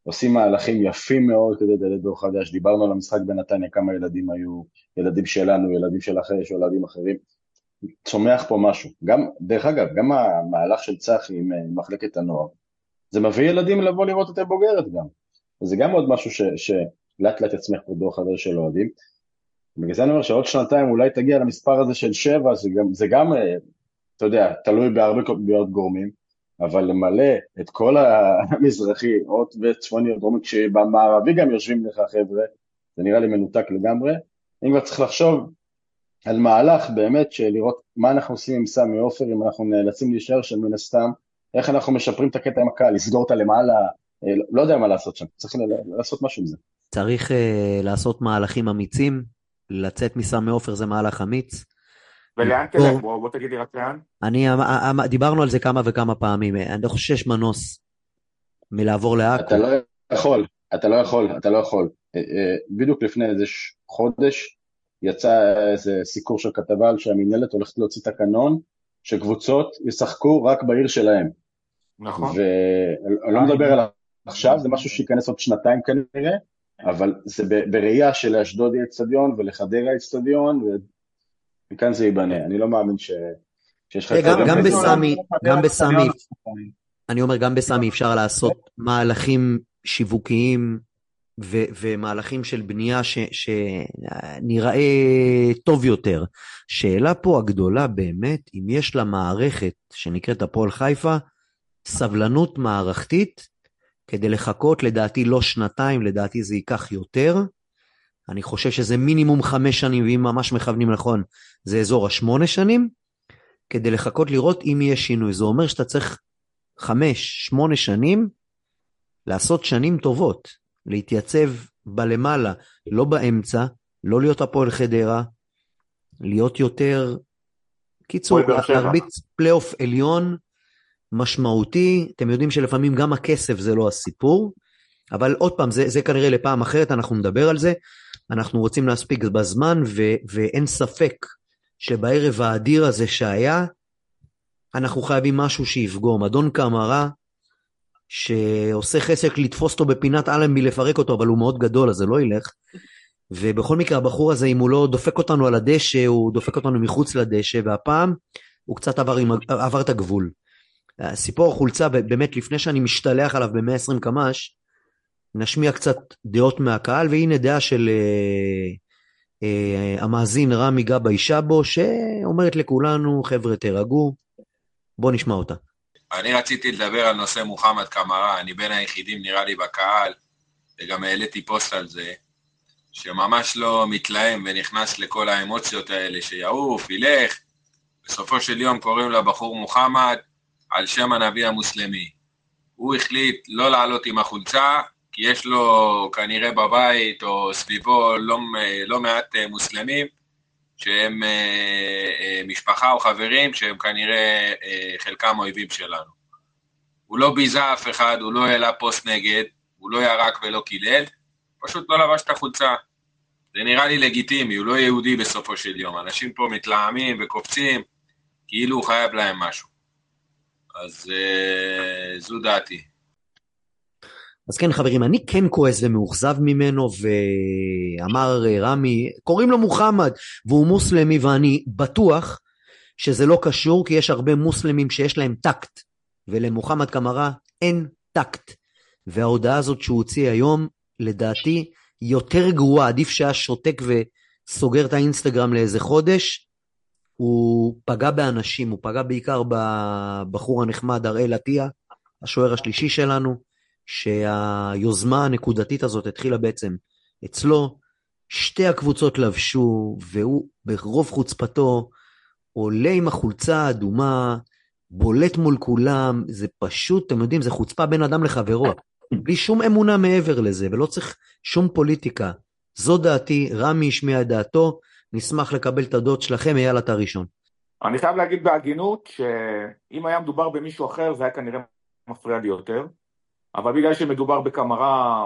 עושים מהלכים יפים מאוד כדי לדעת דור חדש, דיברנו על המשחק בנתניה, כמה ילדים היו, ילדים שלנו, ילדים של אחרי, יש ילדים אחרים, צומח פה משהו, גם, דרך אגב, גם המהלך של צחי עם מחלקת הנוער, זה מביא ילדים לבוא לראות את הבוגרת גם, זה גם עוד משהו ש, שלאט לאט יצמח פה דור חדש של אוהדים, בגלל זה אני אומר שעוד שנתיים אולי תגיע למספר הזה של שבע, זה גם, זה גם אתה יודע, תלוי בהרבה מאוד גורמים, אבל למלא את כל המזרחי, עוד וצפוני, דרומי, כשבמערבי גם יושבים לך חבר'ה, זה נראה לי מנותק לגמרי, אם כבר צריך לחשוב על מהלך באמת של לראות מה אנחנו עושים עם סמי עופר, אם אנחנו נאלצים להישאר שם מן הסתם, איך אנחנו משפרים את הקטע עם הקהל, לסגור אותה למעלה, לא יודע מה לעשות שם, צריך לעשות משהו עם זה.
צריך uh, לעשות מהלכים אמיצים, לצאת מסמי עופר זה מהלך אמיץ.
ולאן תלך? בוא, בוא תגידי רק לאן.
אני, דיברנו על זה כמה וכמה פעמים, אני חושב שיש מנוס מלעבור לעכו.
אתה לא יכול, אתה לא יכול, אתה לא יכול. בדיוק לפני איזה חודש, יצא איזה סיקור של כתבה על שהמנהלת הולכת להוציא תקנון, שקבוצות ישחקו רק בעיר שלהם.
נכון.
ואני לא מדבר על עכשיו, זה משהו שיכנס עוד שנתיים כנראה, אבל זה בראייה של אשדוד אצטדיון ולחדרה אצטדיון, וכאן זה ייבנה. אני לא מאמין ש...
גם בסמי, גם בסמי, אני אומר גם בסמי אפשר לעשות מהלכים שיווקיים ומהלכים של בנייה שנראה טוב יותר. שאלה פה הגדולה באמת, אם יש לה מערכת שנקראת הפועל חיפה, סבלנות מערכתית, כדי לחכות, לדעתי לא שנתיים, לדעתי זה ייקח יותר, אני חושב שזה מינימום חמש שנים, ואם ממש מכוונים נכון, זה אזור השמונה שנים, כדי לחכות לראות אם יהיה שינוי. זה אומר שאתה צריך חמש, שמונה שנים, לעשות שנים טובות, להתייצב בלמעלה, לא באמצע, לא להיות הפועל חדרה, להיות יותר, קיצור, להרביץ פלייאוף עליון, משמעותי. אתם יודעים שלפעמים גם הכסף זה לא הסיפור, אבל עוד פעם, זה, זה כנראה לפעם אחרת, אנחנו נדבר על זה, אנחנו רוצים להספיק בזמן, ו, ואין ספק שבערב האדיר הזה שהיה, אנחנו חייבים משהו שיפגום. אדון קמרה, שעושה חסק לתפוס אותו בפינת אלנבי, לפרק אותו, אבל הוא מאוד גדול, אז זה לא ילך, ובכל מקרה הבחור הזה, אם הוא לא דופק אותנו על הדשא, הוא דופק אותנו מחוץ לדשא, והפעם הוא קצת עבר, עבר את הגבול. סיפור החולצה, באמת לפני שאני משתלח עליו ב-מאה ועשרים קמ"ש, נשמיע קצת דעות מהקהל, והנה דעה של אה, אה, המאזין רמי גבאי שבו, שאומרת לכולנו, חבר'ה תרגעו, בוא נשמע אותה.
אני רציתי לדבר על נושא מוחמד קמרה, אני בין היחידים נראה לי בקהל, וגם העליתי פוסט על זה, שממש לא מתלהם ונכנס לכל האמוציות האלה, שיעוף, ילך, בסופו של יום קוראים לבחור מוחמד, על שם הנביא המוסלמי. הוא החליט לא לעלות עם החולצה, כי יש לו כנראה בבית או סביבו לא, לא מעט מוסלמים, שהם משפחה או חברים, שהם כנראה חלקם אויבים שלנו. הוא לא ביזה אף אחד, הוא לא העלה פוסט נגד, הוא לא ירק ולא קילל, פשוט לא לבש את החולצה. זה נראה לי לגיטימי, הוא לא יהודי בסופו של יום. אנשים פה מתלהמים וקופצים, כאילו הוא חייב להם משהו. אז uh, זו דעתי.
אז כן חברים, אני כן כועס ומאוכזב ממנו, ואמר רמי, קוראים לו מוחמד, והוא מוסלמי, ואני בטוח שזה לא קשור, כי יש הרבה מוסלמים שיש להם טקט, ולמוחמד קמרה אין טקט, וההודעה הזאת שהוא הוציא היום, לדעתי, יותר גרועה, עדיף שהיה שותק וסוגר את האינסטגרם לאיזה חודש, הוא פגע באנשים, הוא פגע בעיקר בבחור הנחמד, הראל עטיה, השוער השלישי שלנו, שהיוזמה הנקודתית הזאת התחילה בעצם אצלו, שתי הקבוצות לבשו, והוא ברוב חוצפתו עולה עם החולצה האדומה, בולט מול כולם, זה פשוט, אתם יודעים, זה חוצפה בין אדם לחברו, בלי שום אמונה מעבר לזה, ולא צריך שום פוליטיקה. זו דעתי, רמי השמיע את דעתו, נשמח לקבל את הדעות שלכם, אייל אתה ראשון.
אני חייב להגיד בהגינות, שאם היה מדובר במישהו אחר, זה היה כנראה מפריע לי יותר, אבל בגלל שמדובר בקמרה,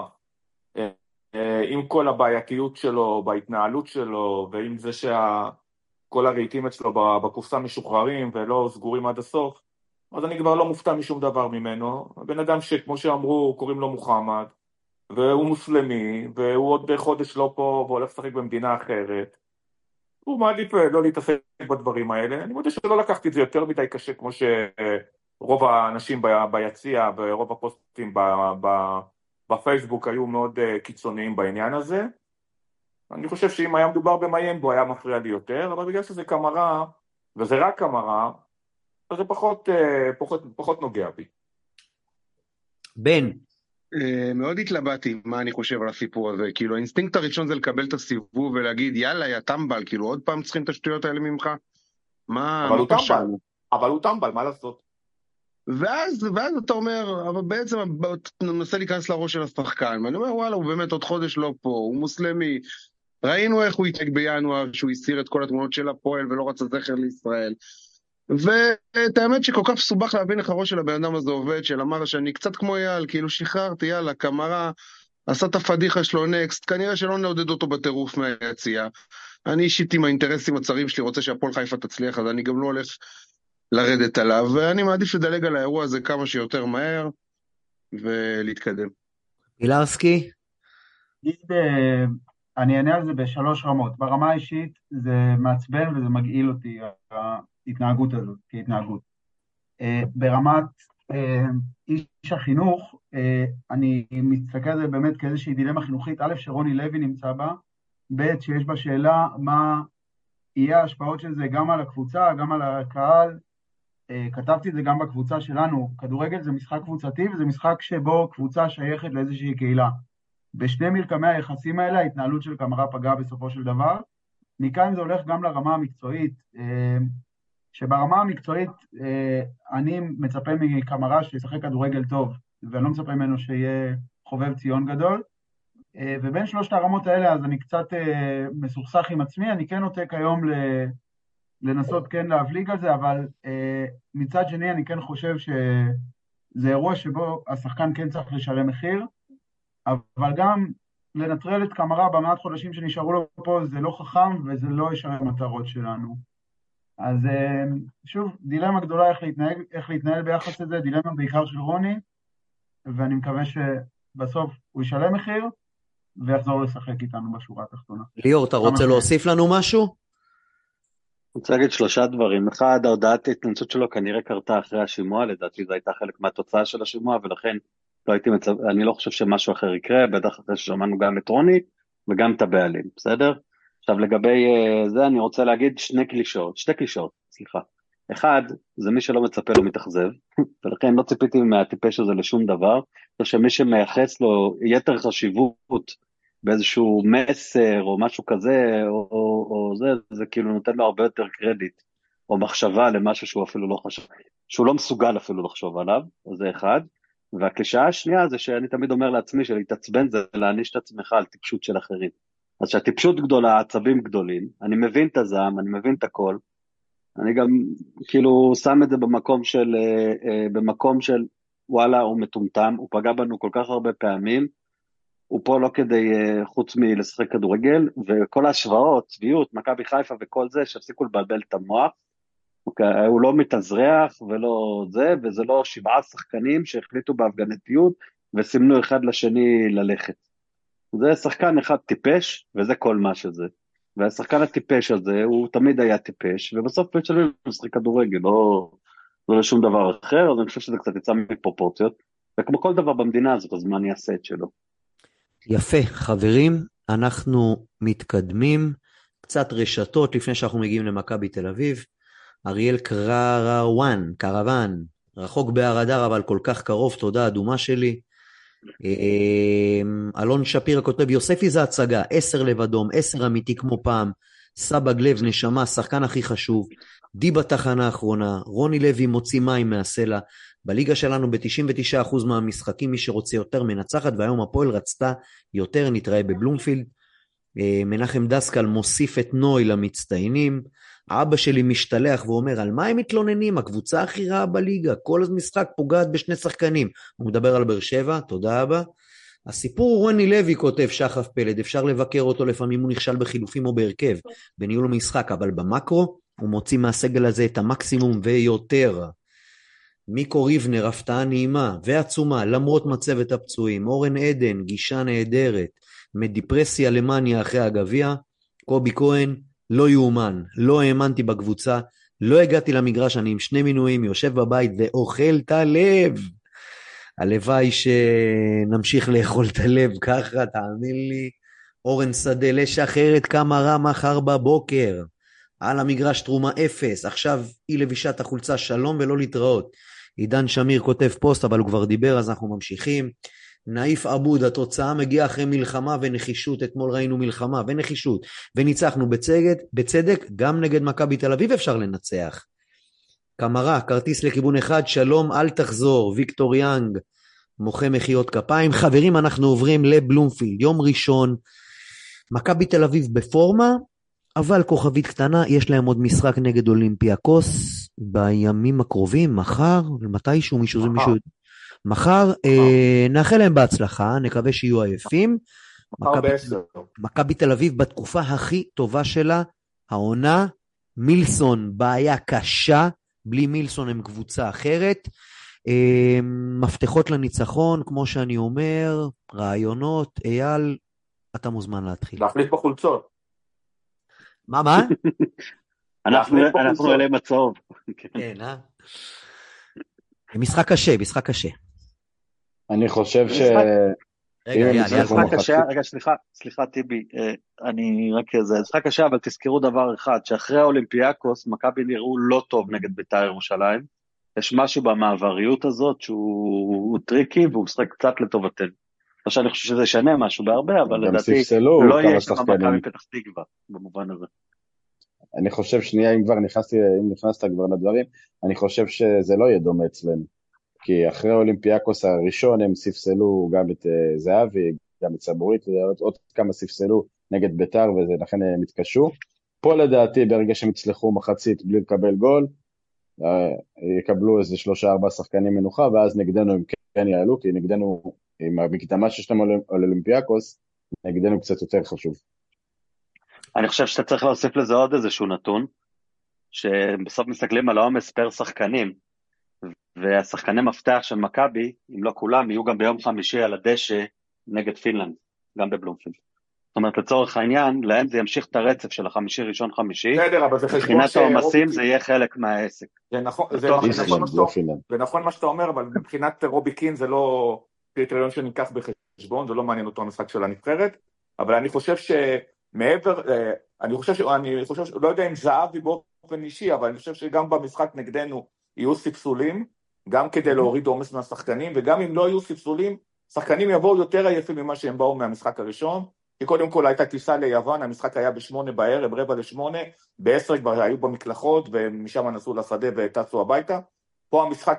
עם כל הבעייתיות שלו, בהתנהלות שלו, ועם זה שכל הרהיטים אצלו בקופסה משוחררים, ולא סגורים עד הסוף, אז אני כבר לא מופתע משום דבר ממנו. בן אדם שכמו שאמרו, קוראים לו מוחמד, והוא מוסלמי, והוא עוד חודש לא פה, והולך לשחק במדינה אחרת. הוא מעדיף לא להתעסק בדברים האלה. אני מודה שלא לקחתי את זה יותר מדי קשה, כמו שרוב האנשים ביציע, ורוב הפוסטים בפייסבוק היו מאוד קיצוניים בעניין הזה. אני חושב שאם היה מדובר במיאמבו היה מפריע לי יותר, אבל בגלל שזה קמרה, וזה רק קמרה, אז זה פחות, פחות, פחות נוגע בי.
בן.
מאוד התלבטתי מה אני חושב על הסיפור הזה, כאילו האינסטינקט הראשון זה לקבל את הסיבוב ולהגיד יאללה יא טמבל, כאילו עוד פעם צריכים את השטויות האלה ממך? מה,
אבל
מה
הוא טמבל,
פשענו?
אבל הוא טמבל, מה לעשות?
ואז, ואז אתה אומר, אבל בעצם ננסה להיכנס לראש של השחקן, ואני אומר וואלה הוא באמת עוד חודש לא פה, הוא מוסלמי, ראינו איך הוא יתק בינואר שהוא הסיר את כל התמונות של הפועל ולא רצה זכר לישראל, ואת האמת שכל כך סובך להבין איך הראש של הבן אדם הזה עובד, של אמר שאני קצת כמו יאל, כאילו שחררתי, יאללה, קמרה, עשה את הפדיחה שלו נקסט, כנראה שלא נעודד אותו בטירוף מהיציאה. אני אישית עם האינטרסים הצרים שלי רוצה שהפועל חיפה תצליח, אז אני גם לא הולך לרדת עליו, ואני מעדיף לדלג על האירוע הזה כמה שיותר מהר, ולהתקדם.
אילרסקי?
אני אענה על זה בשלוש רמות. ברמה האישית זה מעצבן וזה מגעיל אותי, ההתנהגות הזאת, כהתנהגות. ברמת איש החינוך, אני מסתכל על זה באמת כאיזושהי דילמה חינוכית, א', שרוני לוי נמצא בה, ב', שיש בה שאלה מה יהיה ההשפעות של זה גם על הקבוצה, גם על הקהל. כתבתי את זה גם בקבוצה שלנו, כדורגל זה משחק קבוצתי, וזה משחק שבו קבוצה שייכת לאיזושהי קהילה. בשני מרקמי היחסים האלה, ההתנהלות של קמרה פגעה בסופו של דבר. מכאן זה הולך גם לרמה המקצועית, שברמה המקצועית אני מצפה מקמרה שישחק כדורגל טוב, ואני לא מצפה ממנו שיהיה חובב ציון גדול, ובין שלושת הרמות האלה אז אני קצת מסוכסך עם עצמי, אני כן נוטה כיום לנסות כן להבליג על זה, אבל מצד שני אני כן חושב שזה אירוע שבו השחקן כן צריך לשלם מחיר, אבל גם לנטרל את קמרה במעט חודשים שנשארו לו פה זה לא חכם וזה לא ישרת מטרות שלנו. אז שוב, דילמה גדולה איך להתנהל, איך להתנהל ביחס לזה, דילמה בעיקר של רוני, ואני מקווה שבסוף הוא ישלם מחיר ויחזור לשחק איתנו בשורה התחתונה.
ליאור, אתה רוצה להוסיף לנו משהו?
אני רוצה להגיד שלושה דברים. אחד, ההודעת ההתנצלות שלו כנראה קרתה אחרי השימוע, לדעתי זו הייתה חלק מהתוצאה של השימוע, ולכן לא הייתי מצב... אני לא חושב שמשהו אחר יקרה, בטח אחרי ששמענו גם את רוני וגם את הבעלים, בסדר? עכשיו לגבי זה אני רוצה להגיד שני קלישאות, שתי קלישאות, סליחה. אחד, זה מי שלא מצפה לו מתאכזב, ולכן לא ציפיתי מהטיפש הזה לשום דבר, זה שמי שמייחס לו יתר חשיבות באיזשהו מסר או משהו כזה, או, או, או זה, זה כאילו נותן לו הרבה יותר קרדיט, או מחשבה למשהו שהוא אפילו לא חשב, שהוא לא מסוגל אפילו לחשוב עליו, זה אחד. והקלישאה השנייה זה שאני תמיד אומר לעצמי שלהתעצבן זה להעניש את עצמך על טיפשות של אחרים. אז שהטיפשות גדולה, עצבים גדולים, אני מבין את הזעם, אני מבין את הכל, אני גם כאילו שם את זה במקום של, במקום של וואלה הוא מטומטם, הוא פגע בנו כל כך הרבה פעמים, הוא פה לא כדי חוץ מלשחק כדורגל, וכל ההשוואות, צביעות, מכבי חיפה וכל זה, שהפסיקו לבלבל את המוח, הוא לא מתאזרח ולא זה, וזה לא שבעה שחקנים שהחליטו בהפגנתיות וסימנו אחד לשני ללכת. זה שחקן אחד טיפש, וזה כל מה שזה. והשחקן הטיפש הזה, הוא תמיד היה טיפש, ובסוף פשוט שלנו משחק כדורגל, לא, לא לשום דבר אחר, אז אני חושב שזה קצת יצא מפרופורציות, וכמו כל דבר במדינה הזאת, אז מה אני אעשה את שלו.
יפה, חברים, אנחנו מתקדמים, קצת רשתות לפני שאנחנו מגיעים למכבי תל אביב, אריאל קרוואן, קרוואן, רחוק בהרדר אבל כל כך קרוב, תודה אדומה שלי. אלון שפירא כותב, יוספי זה הצגה, עשר לבדום, עשר אמיתי כמו פעם, סבא גלב נשמה, שחקן הכי חשוב, די בתחנה האחרונה, רוני לוי מוציא מים מהסלע, בליגה שלנו ב-תשעים ותשעה אחוז מהמשחקים מי שרוצה יותר מנצחת, והיום הפועל רצתה יותר, נתראה בבלומפילד. מנחם דסקל מוסיף את נוי למצטיינים, אבא שלי משתלח ואומר, על מה הם מתלוננים? הקבוצה הכי רעה בליגה, כל משחק פוגעת בשני שחקנים. הוא מדבר על באר שבע, תודה אבא. הסיפור רוני לוי כותב שחף פלד, אפשר לבקר אותו לפעמים הוא נכשל בחילופים או בהרכב, בניהול המשחק, אבל במקרו הוא מוציא מהסגל הזה את המקסימום ויותר. מיקו ריבנר, הפתעה נעימה ועצומה, למרות מצבת הפצועים, אורן עדן, גישה נהדרת, מדיפרסיה למניה אחרי הגביע, קובי כהן, לא יאומן, לא האמנתי בקבוצה, לא הגעתי למגרש, אני עם שני מינויים, יושב בבית ואוכל את הלב. הלוואי שנמשיך לאכול את הלב ככה, תאמין לי. אורן שדה, לשחררת כמה רע מחר בבוקר. על המגרש תרומה אפס, עכשיו היא לבישת החולצה, שלום ולא להתראות. עידן שמיר כותב פוסט, אבל הוא כבר דיבר, אז אנחנו ממשיכים. נאיף עבוד, התוצאה מגיעה אחרי מלחמה ונחישות, אתמול ראינו מלחמה ונחישות, וניצחנו בצדק, בצדק, גם נגד מכבי תל אביב אפשר לנצח. קמרה, כרטיס לכיוון אחד, שלום, אל תחזור, ויקטור יאנג, מוחה מחיאות כפיים. חברים, אנחנו עוברים לבלומפילד, יום ראשון, מכבי תל אביב בפורמה, אבל כוכבית קטנה, יש להם עוד משחק נגד אולימפיאקוס, בימים הקרובים, מחר, מתישהו מישהו זה מישהו... מחר, אה, נאחל להם בהצלחה, נקווה שיהיו עייפים. מכבי תל אביב בתקופה הכי טובה שלה, העונה, מילסון, בעיה קשה, בלי מילסון הם קבוצה אחרת, אה, מפתחות לניצחון, כמו שאני אומר, רעיונות, אייל, אתה מוזמן להתחיל.
להחליף בחולצות.
מה, מה?
אנחנו אליהם הצהוב.
כן, אה? משחק קשה, משחק קשה.
אני חושב ש...
רגע,
משחק קשה, רגע, סליחה, סליחה טיבי, אני רק זה, משחק קשה, אבל תזכרו דבר אחד, שאחרי האולימפיאקוס, מכבי נראו לא טוב נגד בית"ר ירושלים, יש משהו במעבריות הזאת שהוא טריקי, והוא משחק קצת לטובתנו. לא שאני חושב שזה שנה משהו בהרבה, אבל לדעתי לא יהיה שם מכבי פתח תקווה, במובן הזה.
אני חושב שנייה, אם כבר נכנסתי, אם נכנסת כבר לדברים, אני חושב שזה לא יהיה דומה אצלנו. כי אחרי האולימפיאקוס הראשון הם ספסלו גם את uh, זהבי, גם את סבורית, עוד, עוד כמה ספסלו נגד ביתר, ולכן הם התקשו. פה לדעתי, ברגע שהם הצלחו מחצית בלי לקבל גול, uh, יקבלו איזה שלושה ארבעה שחקנים מנוחה, ואז נגדנו הם כן יעלו, כי נגדנו, עם המקדמה שיש להם על אולימפיאקוס, נגדנו קצת יותר חשוב.
אני חושב שאתה צריך להוסיף לזה עוד איזשהו נתון, שבסוף מסתכלים על העומס פר שחקנים, והשחקני מפתח של מכבי, אם לא כולם, יהיו גם ביום חמישי על הדשא נגד פינלנד, גם בבלומפילד. זאת אומרת, לצורך העניין, להם זה ימשיך את הרצף של החמישי, ראשון, חמישי. מבחינת העומסים זה יהיה חלק מהעסק.
זה נכון מה שאתה אומר, אבל מבחינת רובי קין זה לא קריטריון שניקח בחשבון, זה לא מעניין אותו המשחק של הנבחרת, אבל אני חושב שמעבר, אני חושב, אני חושב, לא יודע אם זהבי באופן אישי, אבל אני חושב שגם במשחק נגדנו יהיו ספסולים, גם כדי להוריד עומס מהשחקנים, וגם אם לא יהיו ספסולים, שחקנים יבואו יותר עייפים ממה שהם באו מהמשחק הראשון, כי קודם כל הייתה טיסה ליוון, המשחק היה בשמונה בערב, רבע לשמונה, בעשר כבר היו במקלחות, ומשם נסעו לשדה וטסו הביתה. פה המשחק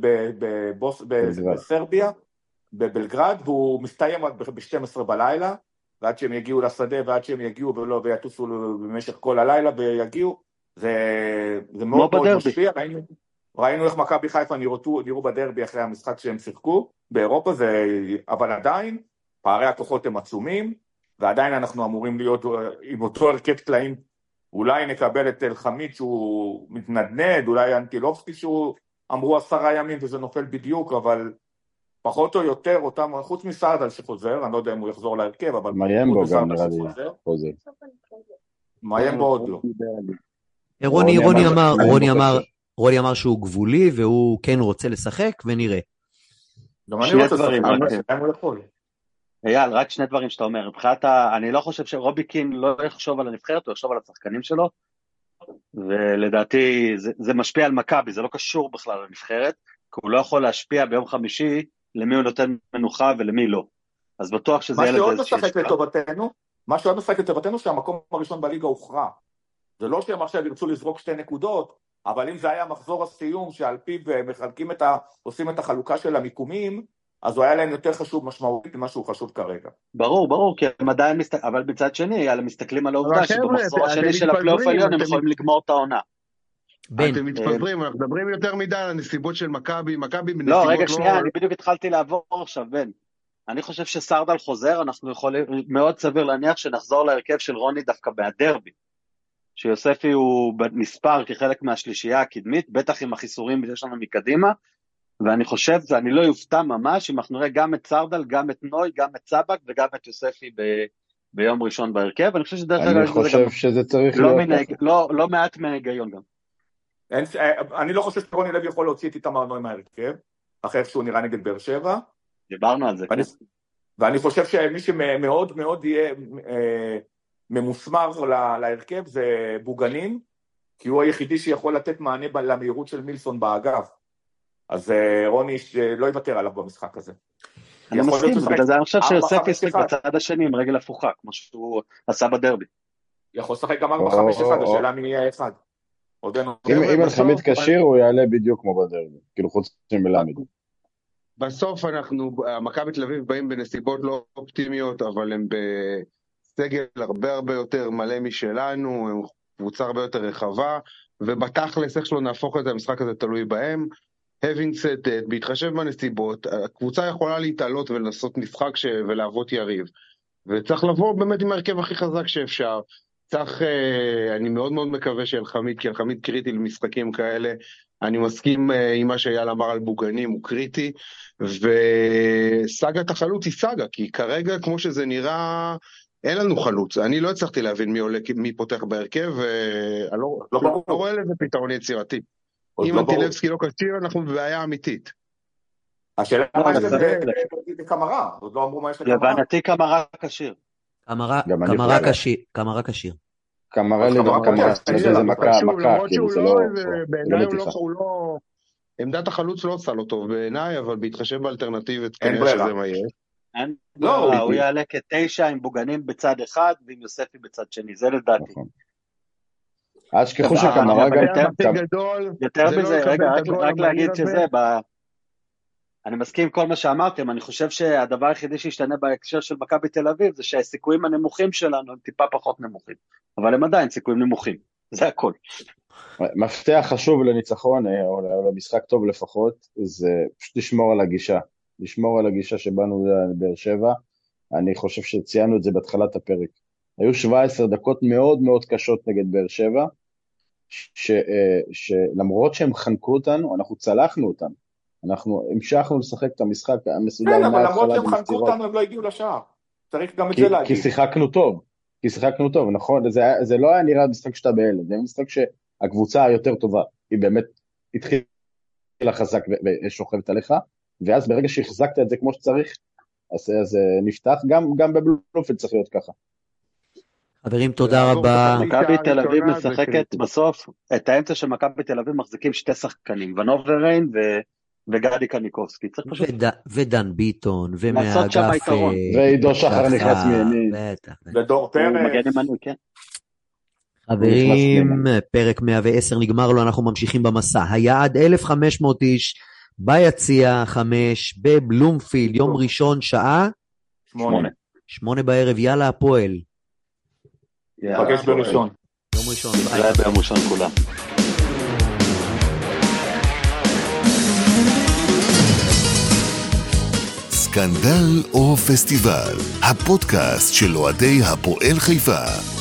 בסרביה, בבלגרד, והוא מסתיים ב-שתים עשרה בלילה, ועד שהם יגיעו לשדה, ועד שהם יגיעו ולא, ויטוסו במשך כל הלילה ויגיעו, זה, זה מאוד מאוד משפיע, ראינו, ראינו איך מכבי חיפה נראו, נראו בדרבי אחרי המשחק שהם שיחקו באירופה, זה, אבל עדיין פערי הכוחות הם עצומים, ועדיין אנחנו אמורים להיות עם אותו הרכב קלעים, אולי נקבל את אלחמיד שהוא מתנדנד, אולי אנטילובסקי שהוא אמרו עשרה ימים וזה נופל בדיוק, אבל פחות או יותר אותם, חוץ מסרדל שחוזר, אני לא יודע אם הוא יחזור להרכב, אבל
מיימבו גם נראה לי חוזר.
מיימבו עוד לא.
רוני, רוני אמר, רוני אמר, רוני אמר שהוא גבולי והוא כן רוצה לשחק ונראה.
גם אני רוצה לשחק, אני לא יכול.
אייל, רק שני דברים שאתה אומר, מבחינת ה... אני לא חושב שרובי קין לא יחשוב על הנבחרת, הוא יחשוב על השחקנים שלו, ולדעתי זה, זה משפיע על מכבי, זה לא קשור בכלל לנבחרת, כי הוא לא יכול להשפיע ביום חמישי למי הוא נותן מנוחה ולמי לא. אז בטוח שזה ילד...
מה שעוד משחק לטובתנו, מה שעוד משחק לטובתנו שהמקום הראשון בליגה הוכרע. זה לא שהם עכשיו ירצו לזרוק שתי נקודות, אבל אם זה היה מחזור הסיום שעל פיו מחלקים את ה... עושים את החלוקה של המיקומים, אז הוא היה להם יותר חשוב משמעותית ממה שהוא חשוב כרגע.
ברור, ברור, כי הם עדיין מסתכל... אבל מצד שני, הם מסתכלים על העובדה שבמחזור השני של הפלייאוף העליון הם יכולים לגמור את העונה.
אתם מתפזרים, אנחנו מדברים יותר מדי על הנסיבות של מכבי, מכבי בנסיבות
לא... לא, רגע, שנייה, אני בדיוק התחלתי לעבור עכשיו, בן. אני חושב שסרדל חוזר, אנחנו יכולים מאוד סביר להניח שנחזור להרכב של רוני דווקא בהדרבי. שיוספי הוא נספר כחלק מהשלישייה הקדמית, בטח עם החיסורים שיש לנו מקדימה, ואני חושב, אני לא יופתע ממש, אם אנחנו נראה גם את סרדל, גם את נוי, גם את סבק, וגם את יוספי ב, ביום ראשון בהרכב, אני חושב שדרך
אני חושב גם, שזה צריך
לא,
להיות
מנהג, לא, לא מעט מההיגיון גם.
אין, אני לא חושב שרוני לוי יכול להוציא את איתמר נוי מההרכב, אחרי שהוא נראה נגד באר שבע.
דיברנו על זה.
ואני, ואני חושב שמי שמאוד מאוד יהיה אה, ממוסמר לה, להרכב זה בוגנין, כי הוא היחידי שיכול לתת מענה למהירות של מילסון באגף. אז רוני לא יוותר עליו במשחק הזה.
אני מסכים, אני חושב שיוספי ישחק בצד השני עם רגל הפוכה, כמו שהוא עשה בדרבי.
יכול לשחק גם ארבע חמש אחד, השאלה מי יהיה אחד.
אם אלחמיד כשיר, הוא יעלה בדיוק כמו בדרבי, כאילו חוץ מלמד.
בסוף אנחנו, מכבי תל אביב באים בנסיבות לא אופטימיות, אבל הם בסגל הרבה הרבה יותר מלא משלנו, הם קבוצה הרבה יותר רחבה, ובתכלס איך שלא נהפוך את המשחק הזה תלוי בהם. having said that, בהתחשב בנסיבות, הקבוצה יכולה להתעלות ולנסות משחק ש... ולעבוד יריב, וצריך לבוא באמת עם הרכב הכי חזק שאפשר. צריך, אני מאוד מאוד מקווה שאלחמיד, כי אלחמיד קריטי למשחקים כאלה, אני מסכים עם מה שאייל אמר על בוגנים, הוא קריטי, וסגת החלוץ היא סגה, כי כרגע כמו שזה נראה, אין לנו חלוץ, אני לא הצלחתי להבין מי עולה, מי פותח בהרכב, ואני לא, לא, לא, לא רואה לזה פתרון יצירתי. אם אנטילבסקי לא כשיר, אנחנו בבעיה אמיתית.
השאלה מה יש לזה בקמרה, עוד לא אמרו מה יש לקמרה.
לבנתי קמרה כשיר.
קמרה כשיר.
קמרה לגמרי, זה מכה, כאילו זה לא...
בעיניי הוא לא... עמדת החלוץ לא עושה לו טוב בעיניי, אבל בהתחשב באלטרנטיבית, כנראה שזה מה יהיה.
אין ברירה, הוא יעלה כתשע עם בוגנים בצד אחד, ועם יוספי בצד שני, זה לדעתי.
עד שכחו שקמרה גם...
יותר בזה, רגע, רק להגיד שזה, אני מסכים כל מה שאמרתם, אני חושב שהדבר היחידי שישתנה בהקשר של מכבי תל אביב, זה שהסיכויים הנמוכים שלנו הם טיפה פחות נמוכים, אבל הם עדיין סיכויים נמוכים, זה הכל.
מפתח חשוב לניצחון, או למשחק טוב לפחות, זה פשוט לשמור על הגישה, לשמור על הגישה שבאנו לבאר שבע, אני חושב שציינו את זה בהתחלת הפרק. היו שבע עשרה דקות מאוד מאוד קשות נגד באר שבע, שלמרות שהם חנקו אותנו, אנחנו צלחנו אותם. אנחנו המשכנו לשחק את המשחק המסודר.
כן, אבל למרות שהם חנקו אותנו, הם לא הגיעו לשער. צריך גם את זה להגיד.
כי שיחקנו טוב, כי שיחקנו טוב, נכון? זה לא היה נראה משחק שאתה בהלם, זה היה משחק שהקבוצה היותר טובה, היא באמת התחילה חזק ושוכבת עליך, ואז ברגע שהחזקת את זה כמו שצריך, אז נפתח, גם בבלומפילד צריך להיות ככה.
חברים, תודה רבה.
מכבי תל אביב משחקת בסוף, את האמצע של מכבי תל אביב מחזיקים שתי שחקנים, ונוברריין וגדי קניקובסקי.
ודן ביטון, ומהאגף...
ועידו שחר נכנס מימין.
ודור פרק.
חברים, פרק מאה ועשר נגמר לו, אנחנו ממשיכים במסע. היעד אלף וחמש מאות איש, ביציע חמש, בבלומפילד, יום ראשון, שעה?
שמונה.
שמונה בערב, יאללה הפועל.
פגש בראשון.
יום ראשון,
ביי. זה ביום ראשון כולם.
סקנדל או פסטיבל, הפודקאסט של אוהדי הפועל חיפה.